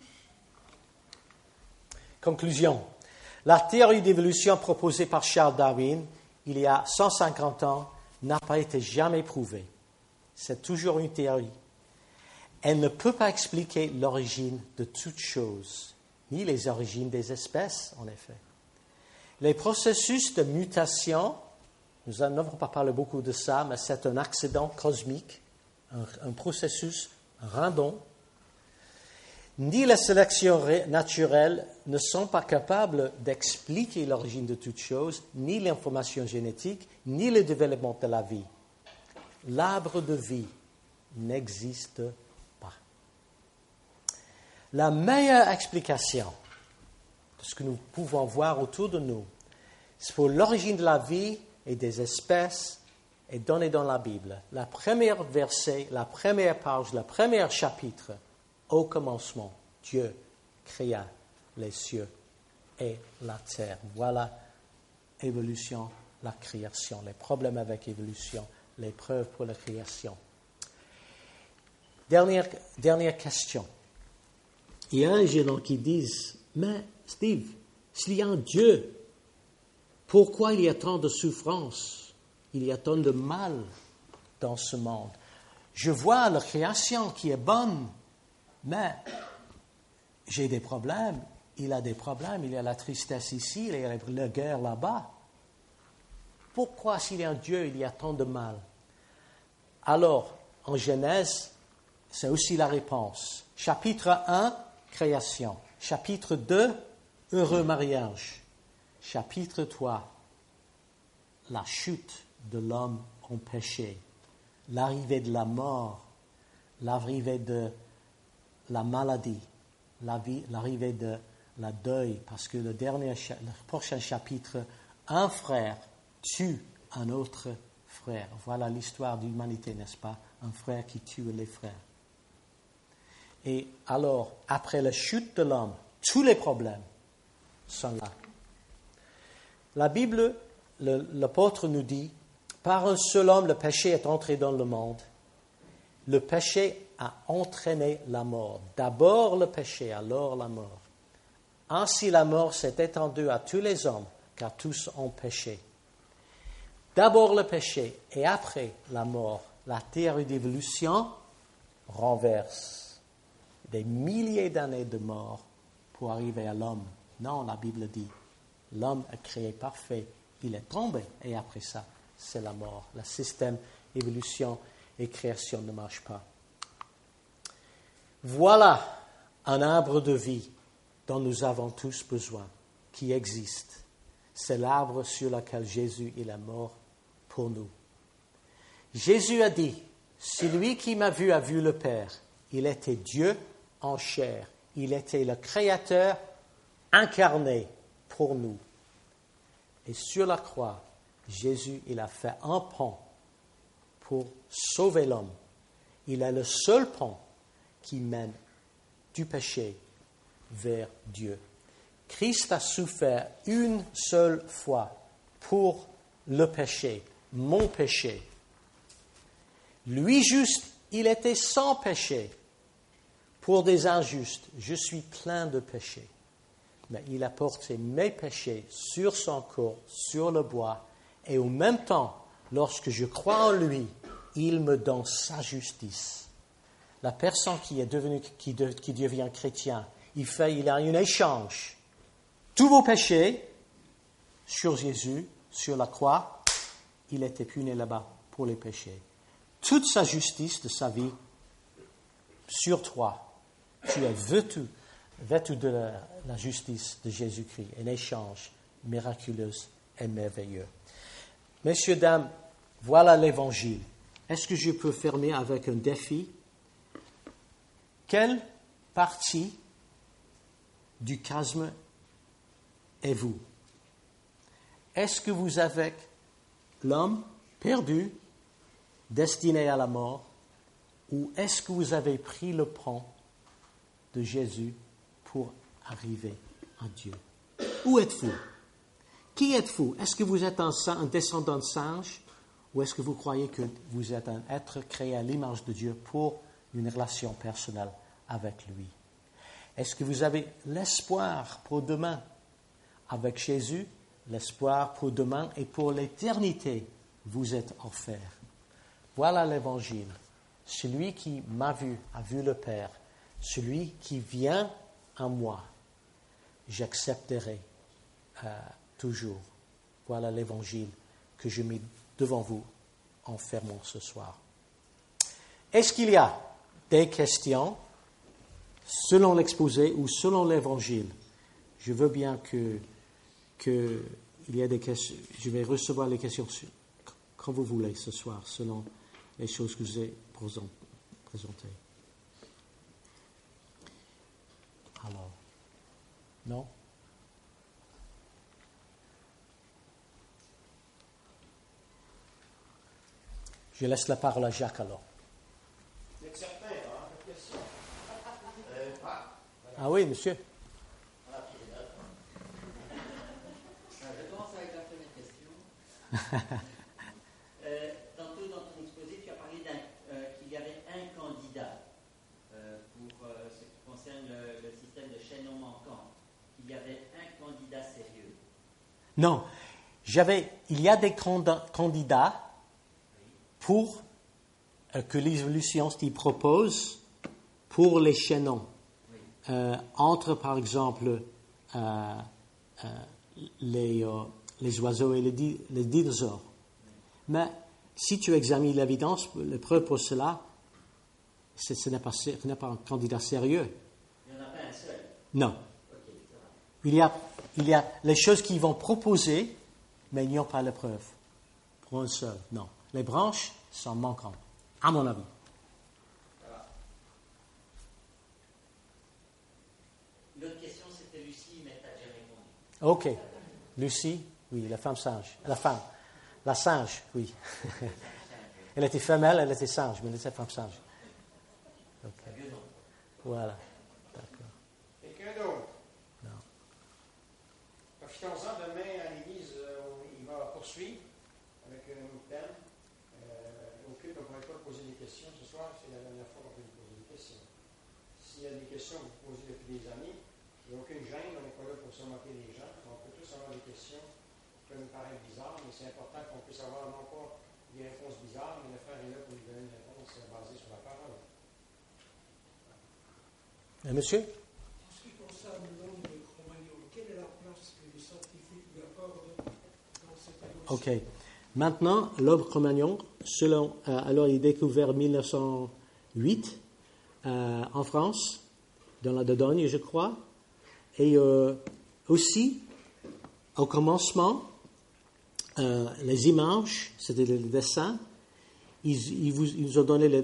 Conclusion. La théorie d'évolution proposée par Charles Darwin il y a 150 ans n'a pas été jamais prouvée. C'est toujours une théorie. Elle ne peut pas expliquer l'origine de toute chose, ni les origines des espèces, en effet. Les processus de mutation, nous n'avons pas parlé beaucoup de ça, mais c'est un accident cosmique, un processus random. Ni la sélection naturelle ne sont pas capables d'expliquer l'origine de toute chose, ni l'information génétique, ni le développement de la vie. L'arbre de vie n'existe pas. La meilleure explication de ce que nous pouvons voir autour de nous, c'est pour l'origine de la vie et des espèces est donnée dans la Bible. La première verset, la première page, le premier chapitre, au commencement, Dieu créa les cieux et la terre. Voilà évolution, la création, les problèmes avec l'évolution, les preuves pour la création. Dernière question. Il y a des gens qui disent, mais Steve, s'il y a un Dieu, pourquoi il y a tant de souffrance? Il y a tant de mal dans ce monde. Je vois la création qui est bonne, mais j'ai des problèmes. Il a des problèmes. Il y a la tristesse ici, il y a la guerre là-bas. Pourquoi, s'il y a un Dieu, il y a tant de mal? Alors, en Genèse, c'est aussi la réponse. Chapitre 1, création. Chapitre 2, heureux mariage. Chapitre 3, la chute de l'homme en péché. L'arrivée de la mort. L'arrivée de la maladie. L'arrivée de la deuil. Parce que le prochain chapitre, un frère tue un autre frère. Voilà l'histoire de l'humanité, n'est-ce pas? Un frère qui tue les frères. Et alors, après la chute de l'homme, tous les problèmes sont là. La Bible, l'apôtre nous dit, par un seul homme, le péché est entré dans le monde. Le péché a entraîné la mort. D'abord le péché, alors la mort. Ainsi la mort s'est étendue à tous les hommes, car tous ont péché. D'abord le péché et après la mort, la théorie d'évolution renverse des milliers d'années de mort pour arriver à l'homme. Non, la Bible dit, l'homme est créé parfait, il est tombé et après ça, c'est la mort. Le système évolution et création ne marche pas. Voilà un arbre de vie dont nous avons tous besoin, qui existe. C'est l'arbre sur lequel Jésus est mort pour nous. Jésus a dit, celui qui m'a vu a vu le Père. Il était Dieu en chair. Il était le Créateur incarné pour nous. Et sur la croix, Jésus, il a fait un pont pour sauver l'homme. Il est le seul pont qui mène du péché vers Dieu. Christ a souffert une seule fois pour le péché, mon péché. Lui juste, il était sans péché. Pour des injustes, je suis plein de péché. Mais il a porté mes péchés sur son corps, sur le bois, et en même temps, lorsque je crois en lui, il me donne sa justice. La personne qui devient chrétien, il a un échange. Tous vos péchés sur Jésus, sur la croix, il était puni là-bas pour les péchés. Toute sa justice de sa vie sur toi. Tu es vêtu de la justice de Jésus-Christ. Un échange miraculeux et merveilleux. Messieurs, dames, voilà l'évangile. Est-ce que je peux fermer avec un défi? Quelle partie du charisme êtes-vous? Est-ce que vous êtes l'homme perdu, destiné à la mort, ou est-ce que vous avez pris le pont de Jésus pour arriver à Dieu? Où êtes-vous? Qui êtes-vous? Est-ce que vous êtes un descendant de singe ou est-ce que vous croyez que vous êtes un être créé à l'image de Dieu pour une relation personnelle avec lui? Est-ce que vous avez l'espoir pour demain avec Jésus? L'espoir pour demain et pour l'éternité vous est offert. Voilà l'Évangile. Celui qui m'a vu a vu le Père. Celui qui vient à moi, j'accepterai toujours. Voilà l'Évangile que je mets devant vous en fermant ce soir. Est-ce qu'il y a des questions selon l'exposé ou selon l'Évangile? Je veux bien qu'il y ait des questions. Je vais recevoir les questions quand vous voulez ce soir, selon les choses que je vous ai présentées. Alors, non? Je laisse la parole à Jacques alors. Vous êtes certain, hein, de questions? Ah oui, monsieur. Je commence avec la première question. Tantôt dans ton exposé, tu as parlé qu'il y avait un candidat pour ce qui concerne le système de chaînon manquant. Il y avait un candidat sérieux. Non, il y a des candidats pour que l'évolution s'y propose pour les chaînons. Oui. Entre, par exemple, les oiseaux et les dinosaures. Oui. Mais si tu examines l'évidence, la preuve pour cela, ce n'est pas un candidat sérieux. Il n'y en a pas un seul? Non. Okay, il y a les choses qu'ils vont proposer, mais ils n'ont pas la preuve. Pour un seul, non. Les branches sont manquantes, à mon avis. Voilà. L'autre question, c'était Lucie, mais tu as déjà répondu. Ok. Lucie, oui, la femme singe. La singe, oui. Elle était femelle, elle était singe, mais elle était femme singe. Okay. Voilà. D'accord. Quelqu'un d'autre? Non. Profitons-en, demain à l'église, il va poursuivre avec un autre thème. Auquel on ne pourrait pas poser des questions ce soir, c'est la dernière fois qu'on peut lui poser des questions. S'il y a des questions que vous posez depuis des années, il n'y a aucune gêne, on n'est pas là pour se moquer des gens. On peut tous avoir des questions qui peuvent nous paraître bizarres, mais c'est important qu'on puisse avoir non pas des réponses bizarres, mais le frère est là pour lui donner une réponse basée sur la parole. Monsieur? En ce qui concerne le nombre de Cro-Magnon, quelle est la place que les scientifiques lui accordent dans cette évolution? Ok. Maintenant, l'homme Cro-Magnon, alors il est découvert en 1908 en France, dans la Dordogne, je crois. Et aussi, au commencement, les images, c'était le dessin, ils nous ont donné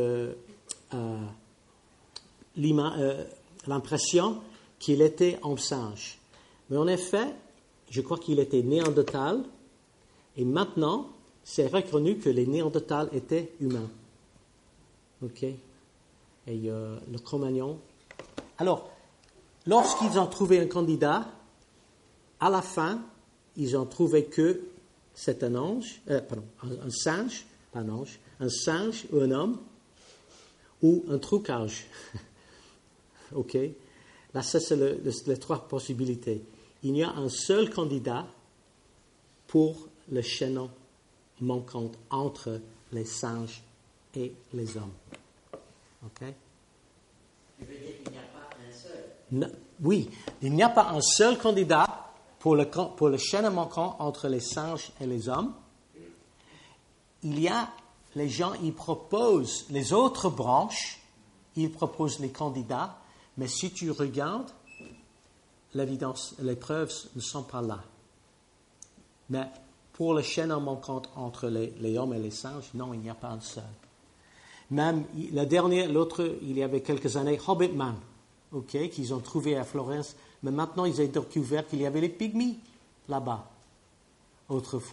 l'impression qu'il était un singe. Mais en effet, je crois qu'il était néandertal. Et maintenant, c'est reconnu que les Néandertals étaient humains. OK? Et le Cro-Magnon. Alors, lorsqu'ils ont trouvé un candidat, à la fin, ils ont trouvé que c'est un ange, un singe, pas un ange, un singe ou un homme, ou un trucage. OK? Là, ça, c'est les trois possibilités. Il y a un seul candidat pour le chaînon manquant entre les singes et les hommes. OK? Tu veux dire qu'il n'y a pas un seul? Oui, il n'y a pas un seul candidat pour le chaînon manquant entre les singes et les hommes. Il y a, les gens, ils proposent les autres branches, ils proposent les candidats, mais si tu regardes, l'évidence, les preuves ne sont pas là. Mais pour le chaînon manquant entre les hommes et les singes, non, il n'y a pas un seul. Même l'autre, il y avait quelques années, Hobbitman, OK, qu'ils ont trouvé à Florence, mais maintenant ils ont découvert qu'il y avait les pygmies là-bas, autrefois.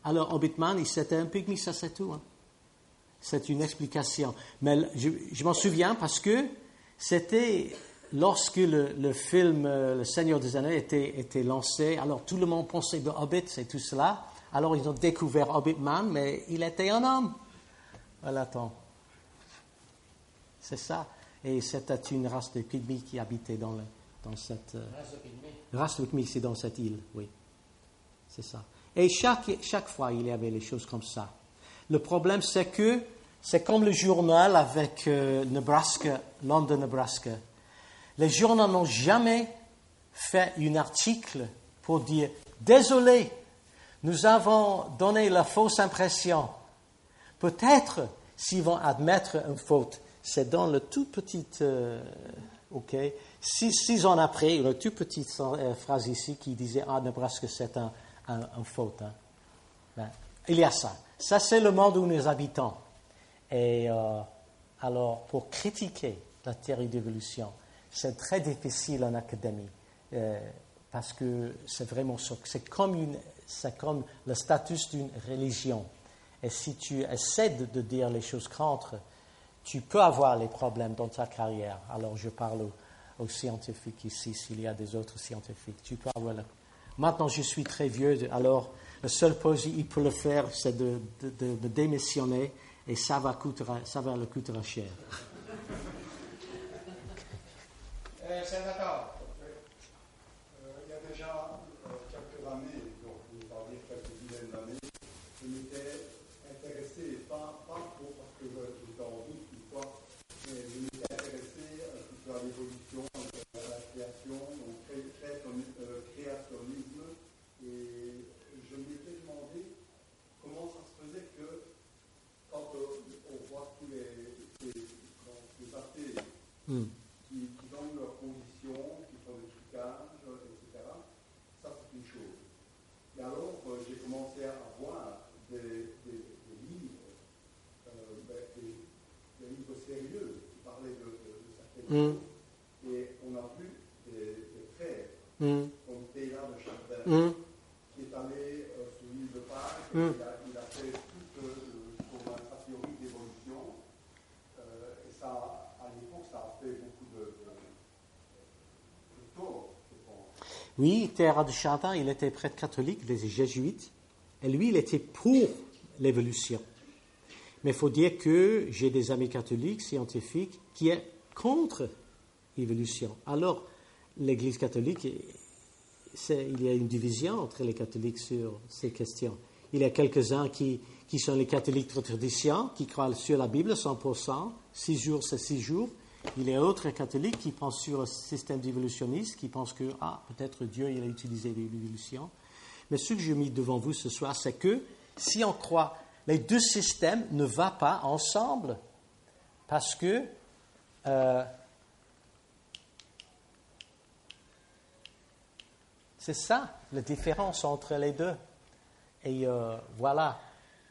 Alors, Hobbitman, c'était un pygmy, ça c'est tout. Hein. C'est une explication. Mais je m'en souviens parce que c'était lorsque le film Le Seigneur des Anneaux était lancé. Alors, tout le monde pensait de Hobbit et tout cela. Alors, ils ont découvert Hobbitman, mais il était un homme. Voilà, attends. C'est ça. Et c'était une race de pygmies qui habitait dans cette... race de pygmies, c'est dans cette île, oui. C'est ça. Et chaque fois, il y avait les choses comme ça. Le problème, c'est que c'est comme le journal avec Nebraska, London, Nebraska. Les journaux n'ont jamais fait un article pour dire « Désolé, nous avons donné la fausse impression. » Peut-être, s'ils vont admettre une faute, c'est dans le tout petit... OK. 6 ans après, une toute petite phrase ici qui disait « Ah, Nebraska, c'est un faute. Hein. » Ben, il y a ça. Ça, c'est le monde où nous habitons. Et alors, pour critiquer la théorie d'évolution, c'est très difficile en académie. Parce que c'est vraiment... C'est comme le statut d'une religion. Et si tu essaies de dire les choses contre, tu peux avoir les problèmes dans ta carrière. Alors, je parle aux scientifiques ici, s'il y a des autres scientifiques. Tu peux avoir Maintenant, je suis très vieux, alors le seul posé il peut le faire, c'est de démissionner, et ça va le coûtera cher. Sénateur. Il y a déjà quelques années, donc on va dire quelques dizaines d'années, je m'étais intéressé, pas pour parce que j'étais en doute ou quoi, mais je m'étais intéressé un petit peu à l'évolution, à la création, donc créationnisme, et je m'étais demandé comment ça se faisait que quand on voit tous les athées qui donnent leurs conditions, qui font des trucages, etc. Ça, c'est une chose. Et alors, j'ai commencé à voir des livres, des livres sérieux qui parlaient de certaines choses. Et on a vu des frères, comme Théa de Chardin, qui est allé sur l'île de Pâques, et il a fait toute sa théorie d'évolution. Et ça, à l'époque, ça a fait beaucoup de tort, je pense. Oui, Théa de Chardin, il était prêtre catholique, des jésuites, et lui, il était pour l'évolution. Mais il faut dire que j'ai des amis catholiques, scientifiques, qui sont contre l'évolution. Alors, l'Église catholique, il y a une division entre les catholiques sur ces questions. Il y a quelques-uns qui sont les catholiques de tradition, qui croient sur la Bible 100%, 6 jours c'est 6 jours. Il y a d'autres catholiques qui pensent sur le système d'évolutionniste, qui pensent que, peut-être Dieu il a utilisé l'évolution. Mais ce que j'ai mis devant vous ce soir, c'est que si on croit, les deux systèmes ne vont pas ensemble. Parce que c'est ça, la différence entre les deux. Et voilà,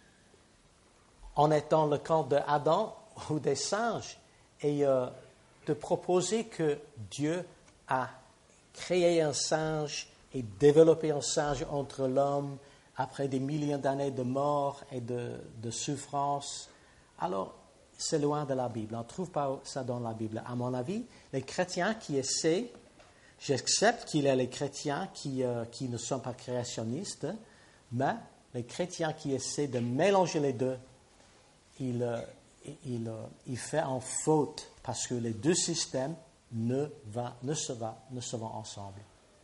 en étant le camp d'Adam ou des singes, et de proposer que Dieu a créé un singe et développé un singe entre l'homme après des millions d'années de mort et de souffrance. Alors, c'est loin de la Bible. On ne trouve pas ça dans la Bible. À mon avis, les chrétiens qui essaient, j'accepte qu'il y a les chrétiens qui ne sont pas créationnistes, mais les chrétiens qui essaient de mélanger les deux, ils font en faute parce que les deux systèmes ne se vont ensemble,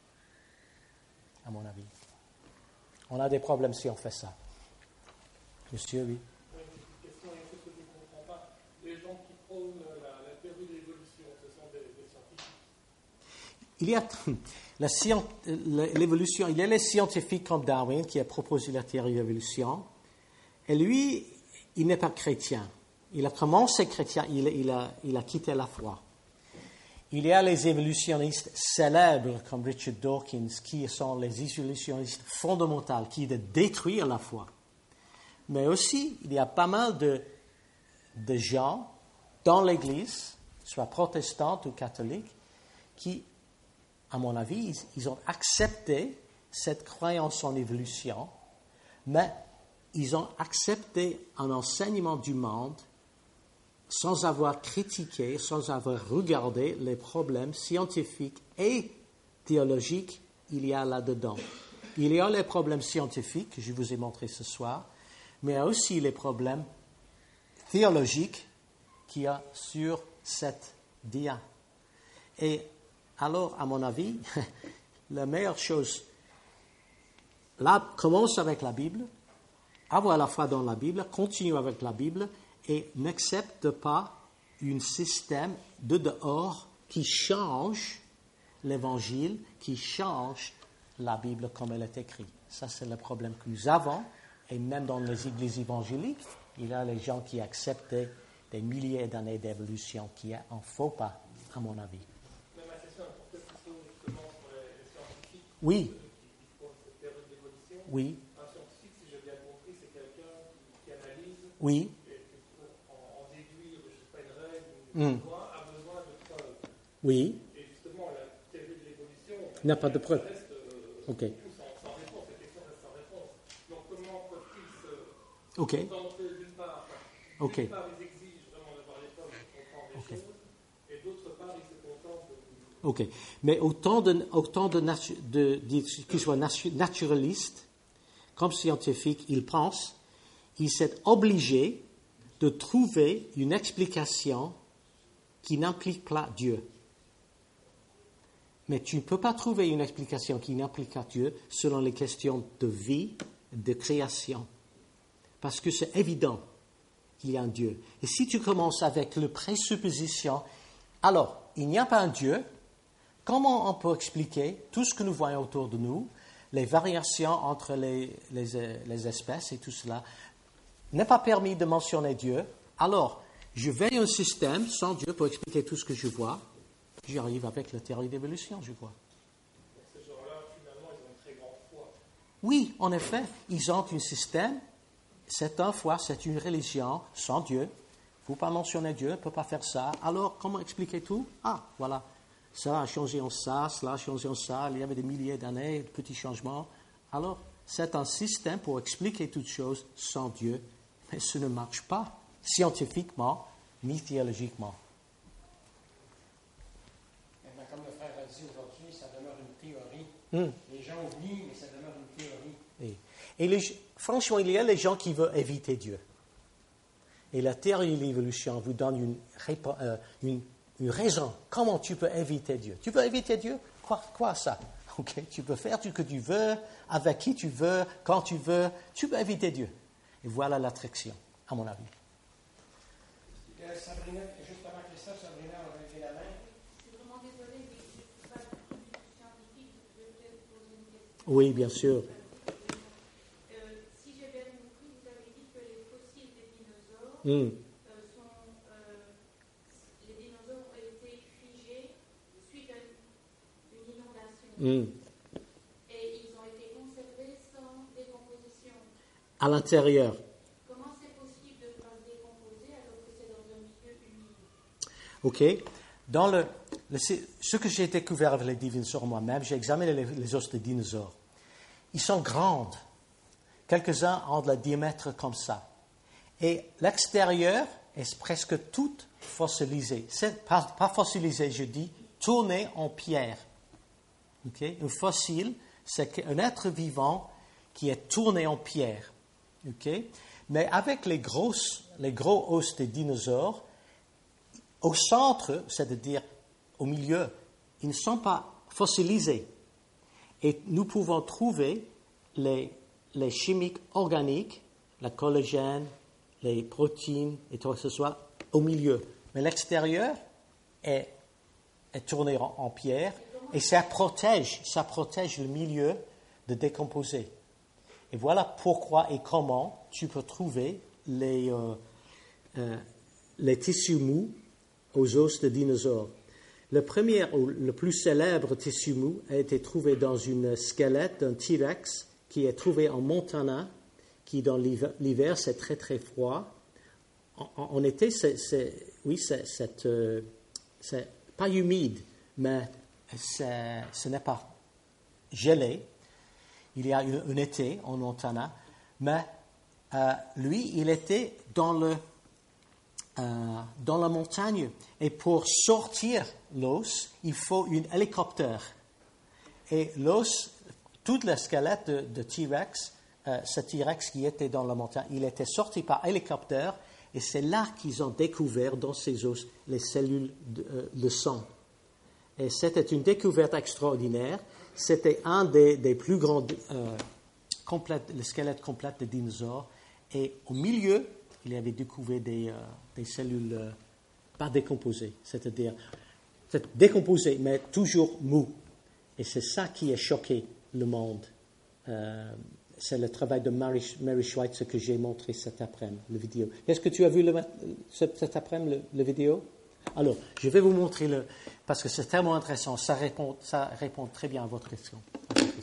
à mon avis. On a des problèmes si on fait ça. Monsieur, oui. Une question, il y a quelque chose que je ne comprends pas. Les gens qui prônent la théorie de l'évolution, ce sont des scientifiques. Il y a l'évolution, il y a les scientifiques comme Darwin qui a proposé la théorie de l'évolution. Et lui, il n'est pas chrétien. Il a commencé chrétien, il a quitté la foi. Il y a les évolutionnistes célèbres comme Richard Dawkins qui sont les évolutionnistes fondamentaux qui détruisent la foi. Mais aussi, il y a pas mal de gens dans l'Église, soit protestantes ou catholiques, qui, à mon avis, ils ont accepté cette croyance en évolution, mais ils ont accepté un enseignement du monde sans avoir critiqué, sans avoir regardé les problèmes scientifiques et théologiques qu'il y a là-dedans. Il y a les problèmes scientifiques que je vous ai montrés ce soir, mais il y a aussi les problèmes théologiques qu'il y a sur cette dia. Et alors, à mon avis, la meilleure chose, là, commence avec la Bible, avoir la foi dans la Bible, continue avec la Bible et n'accepte pas un système de dehors qui change l'Évangile, qui change la Bible comme elle est écrite. Ça, c'est le problème que nous avons. Et même dans les églises évangéliques, il y a les gens qui acceptent des milliers d'années d'évolution, qui est un faux pas, à mon avis. Mais ma question est pour ceux qui sont justement sur les scientifiques, Oui. qui font cette théorie de l'évolution. Oui. Un scientifique, si j'ai bien compris, c'est quelqu'un qui analyse Oui. et pour en déduire, je ne sais pas, une règle, a besoin de preuves. Oui. Et justement, la théorie de l'évolution N'a pas de preuve. reste Ok. sans réponse. Cette question reste sans réponse. Donc comment peuvent-ils se Ok. contenter d'une part, Ok. d'une part, ils exigent vraiment d'avoir les preuves pour comprendre les choses, et d'autre part, ils se contentent de... Ok. Mais qu'ils soient naturalistes, comme scientifiques, ils pensent, ils sont obligés de trouver une explication qui n'implique pas Dieu. Mais tu ne peux pas trouver une explication qui n'implique pas Dieu selon les questions de vie, de création. Parce que c'est évident qu'il y a un Dieu. Et si tu commences avec la présupposition, alors, il n'y a pas un Dieu, comment on peut expliquer tout ce que nous voyons autour de nous, les variations entre les espèces et tout cela? N'est pas permis de mentionner Dieu. Alors, je vais un système sans Dieu pour expliquer tout ce que je vois. J'y arrive avec la théorie d'évolution, je crois. Ces gens-là, finalement, ils ont une très grande foi. Oui, en effet, ils ont un système. C'est une foi, c'est une religion sans Dieu. Il ne faut pas mentionner Dieu, il ne peut pas faire ça. Alors, comment expliquer tout? Ah, voilà. Ça a changé en ça, cela a changé en ça. Il y avait des milliers d'années, de petits changements. Alors, c'est un système pour expliquer toutes choses sans Dieu. Mais ce ne marche pas scientifiquement ni théologiquement. Maintenant, comme le frère a dit aujourd'hui, ça demeure une théorie. Les gens oublient, mais ça demeure une théorie. Et franchement, il y a les gens qui veulent éviter Dieu. Et la théorie de l'évolution vous donne une raison. Comment tu peux éviter Dieu? Tu veux éviter Dieu? Quoi ça? Okay? Tu peux faire ce que tu veux, avec qui tu veux, quand tu veux. Tu peux éviter Dieu. Et voilà l'attraction, à mon avis. Sabrina, juste avant Christophe, Sabrina a levé la main. Je suis vraiment désolée, mais je ne suis pas scientifique, je vais peut-être poser une question. Oui, bien sûr. Si j'ai bien compris, vous avez dit que les fossiles des dinosaures Mm. les dinosaures ont été figés suite à une inondation. Mm. Et ils ont été conservés sans décomposition. À l'intérieur. Comment c'est possible de ne pas se décomposer alors que c'est dans un milieu humide? OK. Dans ce que j'ai découvert avec les dinosaures moi-même, j'ai examiné les os des dinosaures. Ils sont grands. Quelques-uns ont le diamètre comme ça. Et l'extérieur est presque tout fossilisé. C'est pas fossilisé, je dis, tourné en pierre. Okay? Un fossile, c'est un être vivant qui est tourné en pierre. Okay? Mais avec les gros os des dinosaures, au centre, c'est-à-dire au milieu, ils ne sont pas fossilisés. Et nous pouvons trouver les chimiques organiques, le collagène, les protéines et tout ce soit au milieu. Mais l'extérieur est tourné en pierre et ça protège le milieu de décomposer. Et voilà pourquoi et comment tu peux trouver les tissus mous aux os de dinosaures. Le premier, ou le plus célèbre tissu mou a été trouvé dans un squelette d'un T-Rex qui est trouvé en Montana, qui dans l'hiver c'est très très froid. En été, c'est pas humide, mais ce n'est pas gelé. Il y a un été en Montana, mais lui, il était dans la montagne. Et pour sortir l'os, il faut un hélicoptère. Et l'os, tout le squelette de T-Rex, ce T-Rex qui était dans la montagne, il était sorti par hélicoptère. Et c'est là qu'ils ont découvert dans ses os les cellules de sang. Et c'était une découverte extraordinaire. C'était un des plus grands, le squelette complet des dinosaures. Et au milieu, il avait découvert des cellules pas décomposées, c'est-à-dire décomposées, mais toujours mou. Et c'est ça qui a choqué le monde. C'est le travail de Mary Schweitzer que j'ai montré cet après-midi, la vidéo. Est-ce que tu as vu cet après-midi la vidéo? Alors, je vais vous montrer parce que c'est tellement intéressant. Ça répond très bien à votre question. En fait,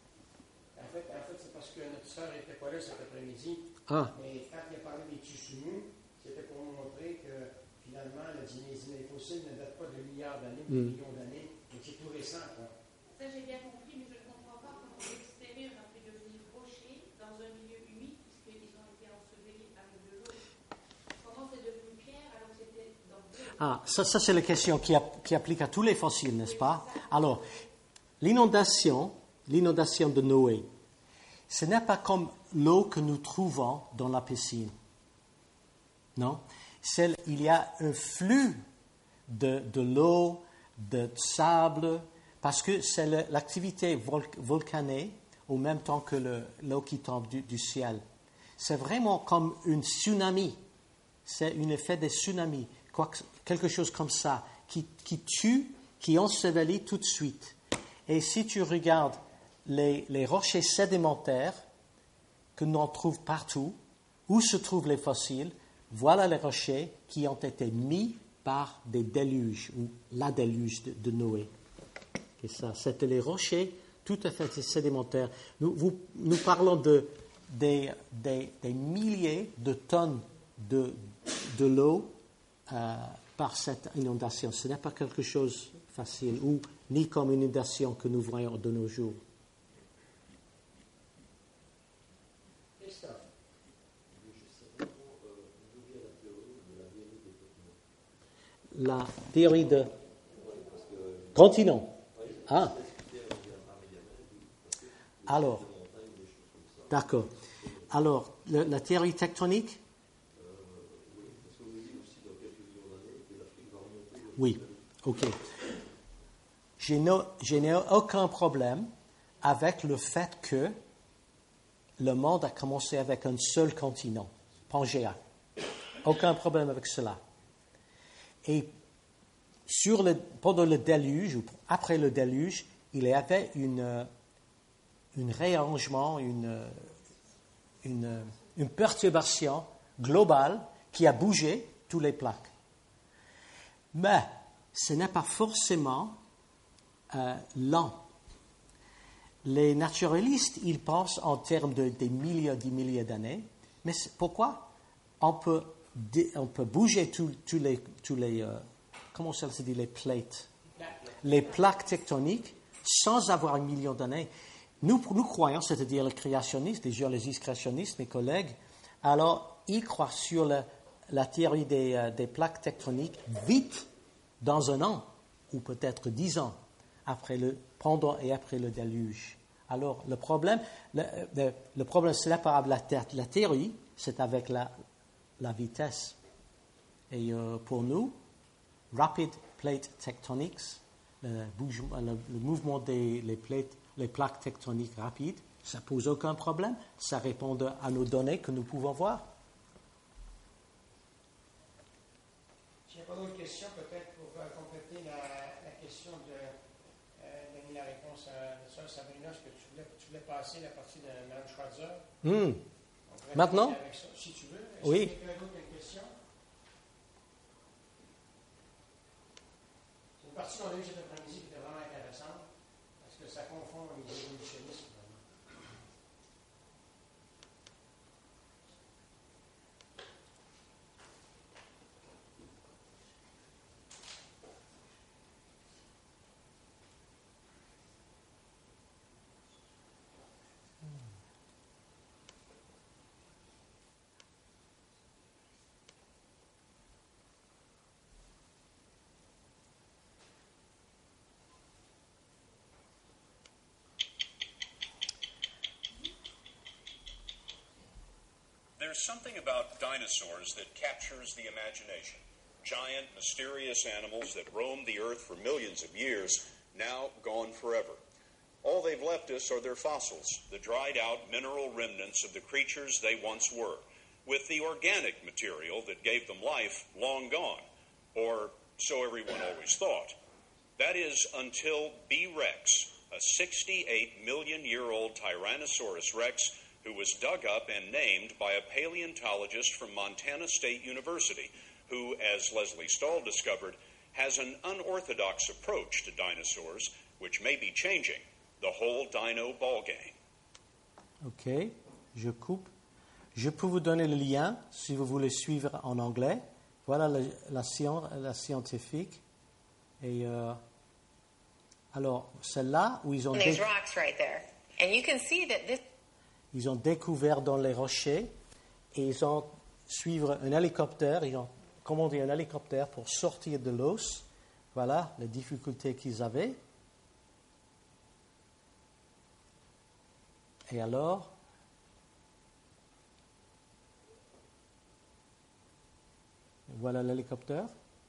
c'est parce que notre sœur n'était pas là cet après-midi. Mais quand il a parlé des tissus mous, c'était pour nous montrer que finalement, les fossiles ne datent pas de milliards d'années, de millions d'années, mais c'est tout récent. Quoi. Ça, j'ai bien compris, mais je ne comprends pas comment l'extérieur a pu devenir rocher dans un milieu humide, puisqu'ils ont été ensevelis avec de l'eau. Comment c'est devenu pierre alors que c'était dans l'eau? Ça c'est la question qui applique à tous les fossiles, n'est-ce pas? Alors, l'inondation de Noé, ce n'est pas comme l'eau que nous trouvons dans la piscine. Non? Il y a un flux de l'eau, de sable, parce que c'est l'activité volcanique au même temps que l'eau qui tombe du ciel. C'est vraiment comme un tsunami. C'est un effet de tsunami, quelque chose comme ça, qui tue, qui ensevelit tout de suite. Et si tu regardes les rochers sédimentaires que l'on trouve partout, où se trouvent les fossiles, voilà les rochers qui ont été mis par des déluges, ou la déluge de Noé. Et ça, c'était les rochers tout à fait sédimentaires. Nous parlons des milliers de tonnes de l'eau par cette inondation. Ce n'est pas quelque chose de facile, ou ni comme une inondation que nous voyons de nos jours. La théorie de continent. Ah. Alors, d'accord. Alors, la théorie tectonique? Oui, ok. Je n'ai aucun problème avec le fait que le monde a commencé avec un seul continent, Pangéa. Aucun problème avec cela. Et pendant le déluge, ou après le déluge, il y avait un réarrangement, une perturbation globale qui a bougé toutes les plaques. Mais ce n'est pas forcément lent. Les naturalistes, ils pensent en termes de des milliers d'années. Mais pourquoi? On peut bouger tous les comment ça se dit, les plaques tectoniques sans avoir 1 million d'années. Nous croyons, c'est-à-dire les créationnistes, les géologistes créationnistes, mes collègues, alors ils croient sur la théorie des plaques tectoniques vite dans 1 an, ou peut-être 10 ans, pendant et après le déluge. Alors le problème, ce n'est pas avec la théorie, c'est avec la vitesse. Et pour nous, Rapid Plate Tectonics, le mouvement des plaques tectoniques rapides, ça ne pose aucun problème. Ça répond à nos données que nous pouvons voir. S'il n'y a pas d'autres questions, peut-être pour compléter la question donner la réponse à Sœur Sabrina, est-ce que tu voulais passer la partie de Mme Schweitzer? Maintenant? Avec ça, si tu veux. Est-ce Oui. que quelqu'un d'autre a une question? C'est une partie qu'on a eue cet après-midi qui était vraiment intéressante, parce que ça confond les évolutionnistes. There's something about dinosaurs that captures the imagination. Giant, mysterious animals that roamed the earth for millions of years, now gone forever. All they've left us are their fossils, the dried-out mineral remnants of the creatures they once were, with the organic material that gave them life long gone, or so everyone always thought. That is until B. rex, a 68-million-year-old Tyrannosaurus rex who was dug up and named by a paleontologist from Montana State University, who, as Leslie Stahl discovered, has an unorthodox approach to dinosaurs, which may be changing the whole dino ballgame. OK, je coupe. Je peux vous donner le lien si vous voulez suivre en anglais. Voilà la scientifique. Et alors, celle-là où ils ont, these rocks right there. And you can see that this... ils ont découvert dans les rochers et ils ont suivre un hélicoptère. Ils ont commandé un hélicoptère pour sortir de l'os. Voilà les difficultés qu'ils avaient. Et alors, voilà l'hélicoptère.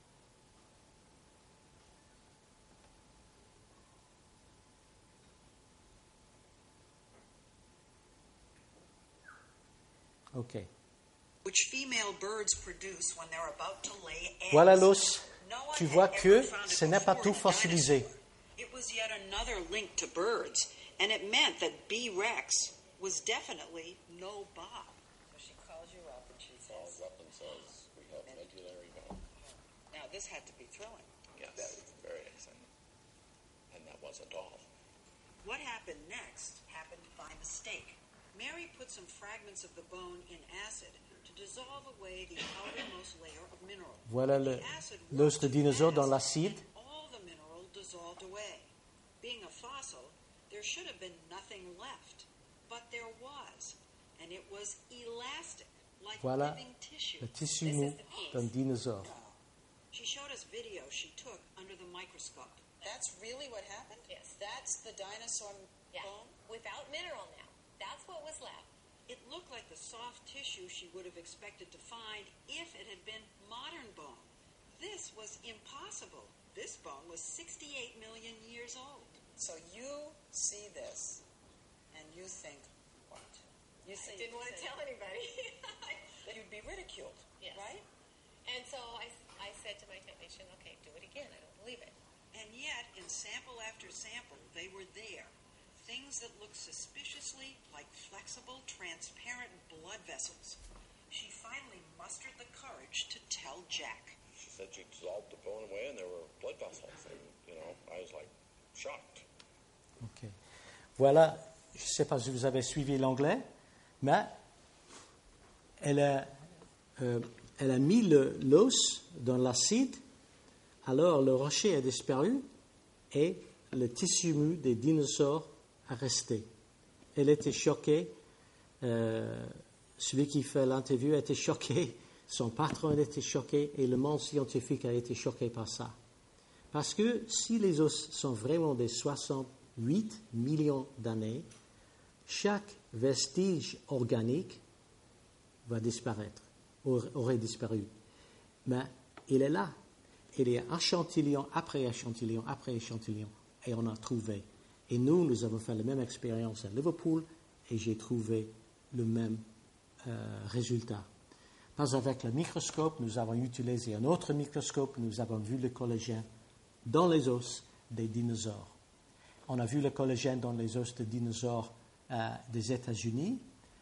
OK. Which female birds produce when they're about to lay eggs. Voilà l'os. Tu vois que ce n'est pas tout fossilisé. It was yet another link to birds, and it meant that B. rex was definitely no Bob. So she calls you up and she says, calls up and says, we have medullary bone. Now this had to be thrilling. Yes, that is very exciting. And that wasn't all. What happened next happened by mistake. Mary put some fragments of the bone in acid to dissolve away the outermost layer of mineral. Voilà l'os de dinosaure dans l'acide. All the mineral dissolved away. Being a fossil, there should have been nothing left, but there was, and it was elastic, like Voilà living tissue. le tissu mou d'un dinosaure. She showed us video she took under the microscope. That's really what happened? Yes. That's the dinosaur bone? Without mineral now. That's what was left. It looked like the soft tissue she would have expected to find if it had been modern bone. This was impossible. This bone was 68 million years old. So you see this, and you think, what? You I didn't want to tell anybody. You'd be ridiculed, Yes. right? And so I said to my technician, okay, do it again. I don't believe it. And yet, in sample after sample, they were there. Things that looked suspiciously like flexible, transparent blood vessels. She finally mustered the courage to tell Jack. She said she dissolved the bone away and there were blood vessels. And, I was like shocked. OK. Voilà, je ne sais pas si vous avez suivi l'anglais, mais elle a mis l'os dans l'acide, alors le rocher a disparu et le tissu mou des dinosaures a resté. Elle était choquée, celui qui fait l'interview était choqué, son patron était choqué et le monde scientifique a été choqué par ça. Parce que si les os sont vraiment des 68 millions d'années, chaque vestige organique va disparaître, aurait disparu. Mais il est là. Il y a échantillon après échantillon après échantillon et on a trouvé. Et nous avons fait la même expérience à Liverpool et j'ai trouvé le même résultat. Pas avec le microscope, nous avons utilisé un autre microscope, nous avons vu le collagène dans les os des dinosaures. On a vu le collagène dans les os des dinosaures des États-Unis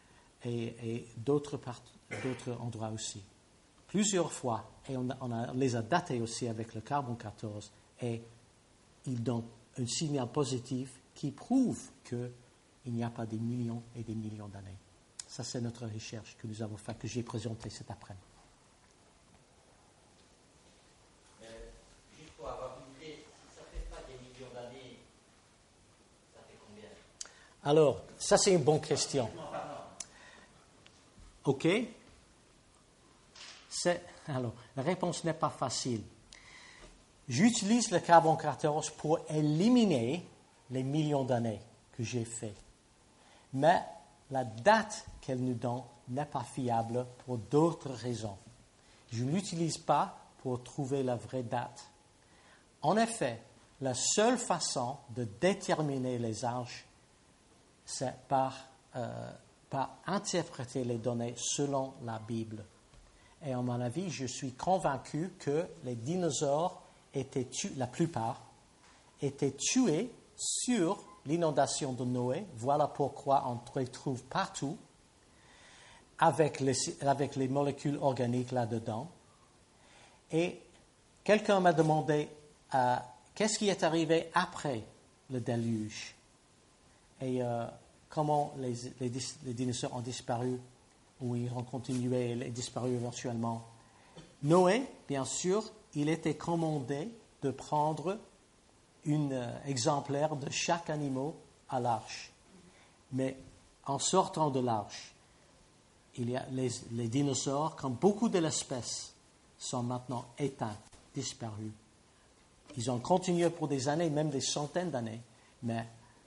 et d'autres endroits aussi. Plusieurs fois, et on les a datés aussi avec le carbone 14 et ils donnent un signal positif qui prouve qu'il n'y a pas des millions et des millions d'années. Ça, c'est notre recherche que nous avons faite, que j'ai présentée cet après-midi. Juste pour avoir une idée, si ça ne fait pas des millions d'années, ça fait combien? Alors, ça, c'est une bonne question. OK. Alors, la réponse n'est pas facile. J'utilise le carbone 14 pour éliminer les millions d'années que j'ai fait. Mais la date qu'elle nous donne n'est pas fiable pour d'autres raisons. Je ne l'utilise pas pour trouver la vraie date. En effet, la seule façon de déterminer les âges, c'est par interpréter les données selon la Bible. Et à mon avis, je suis convaincu que les dinosaures étaient tués, la plupart, étaient tués sur l'inondation de Noé. Voilà pourquoi on les trouve partout, avec les molécules organiques là-dedans. Et quelqu'un m'a demandé qu'est-ce qui est arrivé après le déluge et comment les dinosaures ont disparu ou ils ont continué et disparu éventuellement. Noé, bien sûr, il était commandé de prendre un exemplaire de chaque animal à l'arche. Mais en sortant de l'arche, il y a les dinosaures, comme beaucoup de l'espèce, sont maintenant éteints, disparus. Ils ont continué pour des années, même des centaines d'années, mais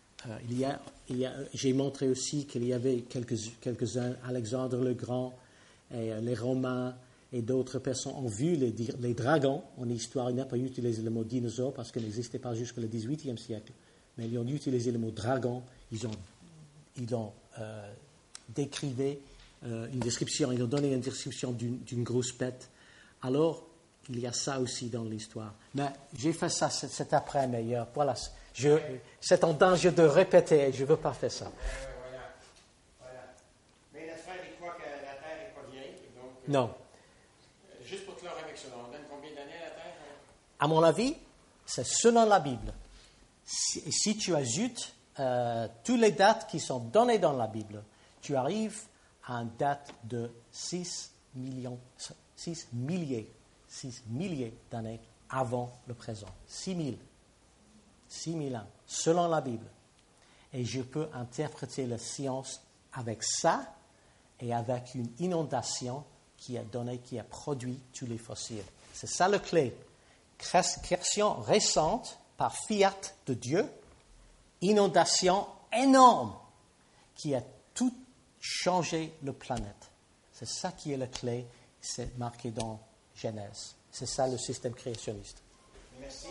j'ai montré aussi qu'il y avait quelques-uns, Alexandre le Grand, et les Romains et d'autres personnes ont vu les dragons. En histoire, ils n'ont pas utilisé le mot dinosaure parce qu'il n'existait pas jusqu'au XVIIIe siècle. Mais ils ont utilisé le mot dragon. Ils ont décrivé une description, ils ont donné une description d'une grosse bête. Alors, il y a ça aussi dans l'histoire. Mais j'ai fait ça cet après-midi. Voilà. C'est en danger de répéter. Je ne veux pas faire ça. Voilà. Mais notre frère, il croit que la Terre n'est pas vieille. Donc, non. Juste pour clore avec ça, on donne combien d'années à la Terre? À mon avis, c'est selon la Bible. Si tu ajoutes toutes les dates qui sont données dans la Bible, tu arrives à une date de 6 milliers d'années avant le présent. 6 000 ans, selon la Bible. Et je peux interpréter la science avec ça et avec une inondation qui a produit tous les fossiles. C'est ça le clé. Création récente par fiat de Dieu, inondation énorme qui a tout changé la planète. C'est ça qui est la clé, c'est marqué dans Genèse. C'est ça le système créationniste. Merci.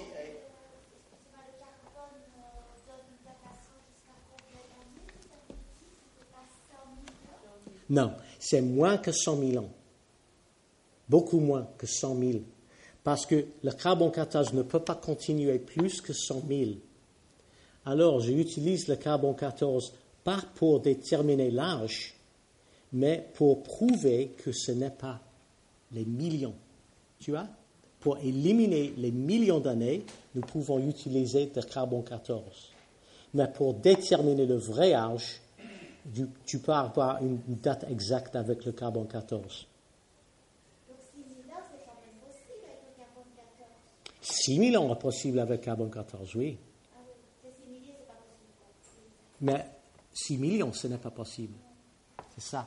Non, c'est moins que 100 000 ans. Beaucoup moins que 100 000. Parce que le carbone 14 ne peut pas continuer plus que 100 000. Alors, j'utilise le carbone 14 pas pour déterminer l'âge, mais pour prouver que ce n'est pas les millions. Tu vois? Pour éliminer les millions d'années, nous pouvons utiliser le carbone 14. Mais pour déterminer le vrai âge, tu peux avoir une date exacte avec le carbone 14. Donc 6 000 ans, c'est quand même possible avec le carbone 14. 6 000 ans est possible avec le carbone 14, oui. Ah oui, c'est 6 milliers, c'est pas possible. Mais 6 millions, ce n'est pas possible. C'est ça.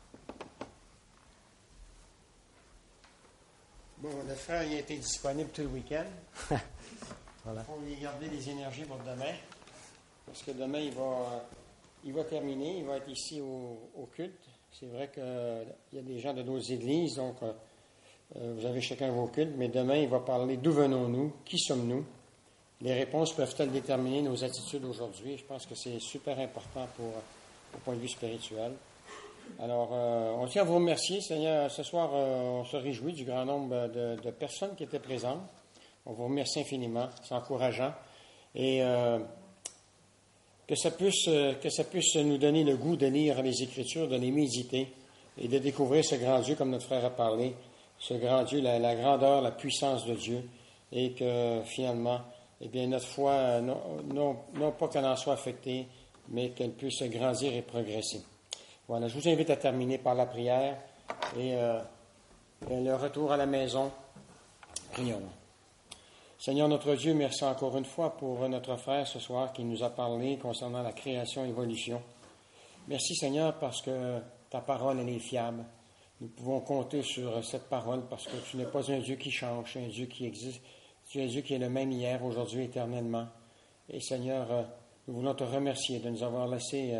Bon, le frère il a été disponible tout le week-end. Voilà. Il faut lui garder les énergies pour demain. Parce que demain, il va terminer. Il va être ici au culte. C'est vrai qu'il y a des gens de nos églises, donc vous avez chacun vos cultes, mais demain, il va parler d'où venons-nous, qui sommes-nous. Les réponses peuvent-elles déterminer nos attitudes aujourd'hui? Je pense que c'est super important au point de vue spirituel. Alors, on tient à vous remercier, Seigneur. Ce soir, on se réjouit du grand nombre de personnes qui étaient présentes. On vous remercie infiniment. C'est encourageant. Et que ça puisse nous donner le goût de lire les Écritures, de les méditer et de découvrir ce grand Dieu, comme notre frère a parlé, ce grand Dieu, la grandeur, la puissance de Dieu, et que finalement, eh bien, notre foi, non pas qu'elle en soit affectée, mais qu'elle puisse grandir et progresser. Voilà, je vous invite à terminer par la prière et le retour à la maison. Prions. Seigneur notre Dieu, merci encore une fois pour notre frère ce soir qui nous a parlé concernant la création et l'évolution. Merci Seigneur parce que ta parole, elle est fiable. Nous pouvons compter sur cette parole parce que tu n'es pas un Dieu qui change, tu es un Dieu qui existe. Tu es un Dieu qui est le même hier, aujourd'hui, éternellement. Et Seigneur, nous voulons te remercier de nous avoir laissé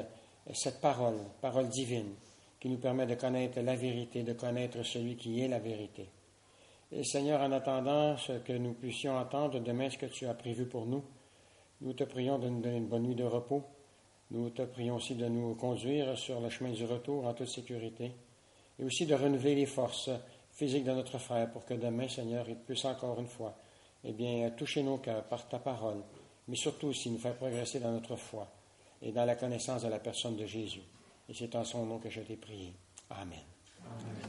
cette parole divine, qui nous permet de connaître la vérité, de connaître celui qui est la vérité. Et Seigneur, en attendant ce que nous puissions entendre demain, ce que tu as prévu pour nous, nous te prions de nous donner une bonne nuit de repos. Nous te prions aussi de nous conduire sur le chemin du retour en toute sécurité et aussi de renouveler les forces physiques de notre frère pour que demain, Seigneur, il puisse encore une fois toucher nos cœurs par ta parole, mais surtout aussi nous faire progresser dans notre foi et dans la connaissance de la personne de Jésus. Et c'est en son nom que je t'ai prié. Amen. Amen.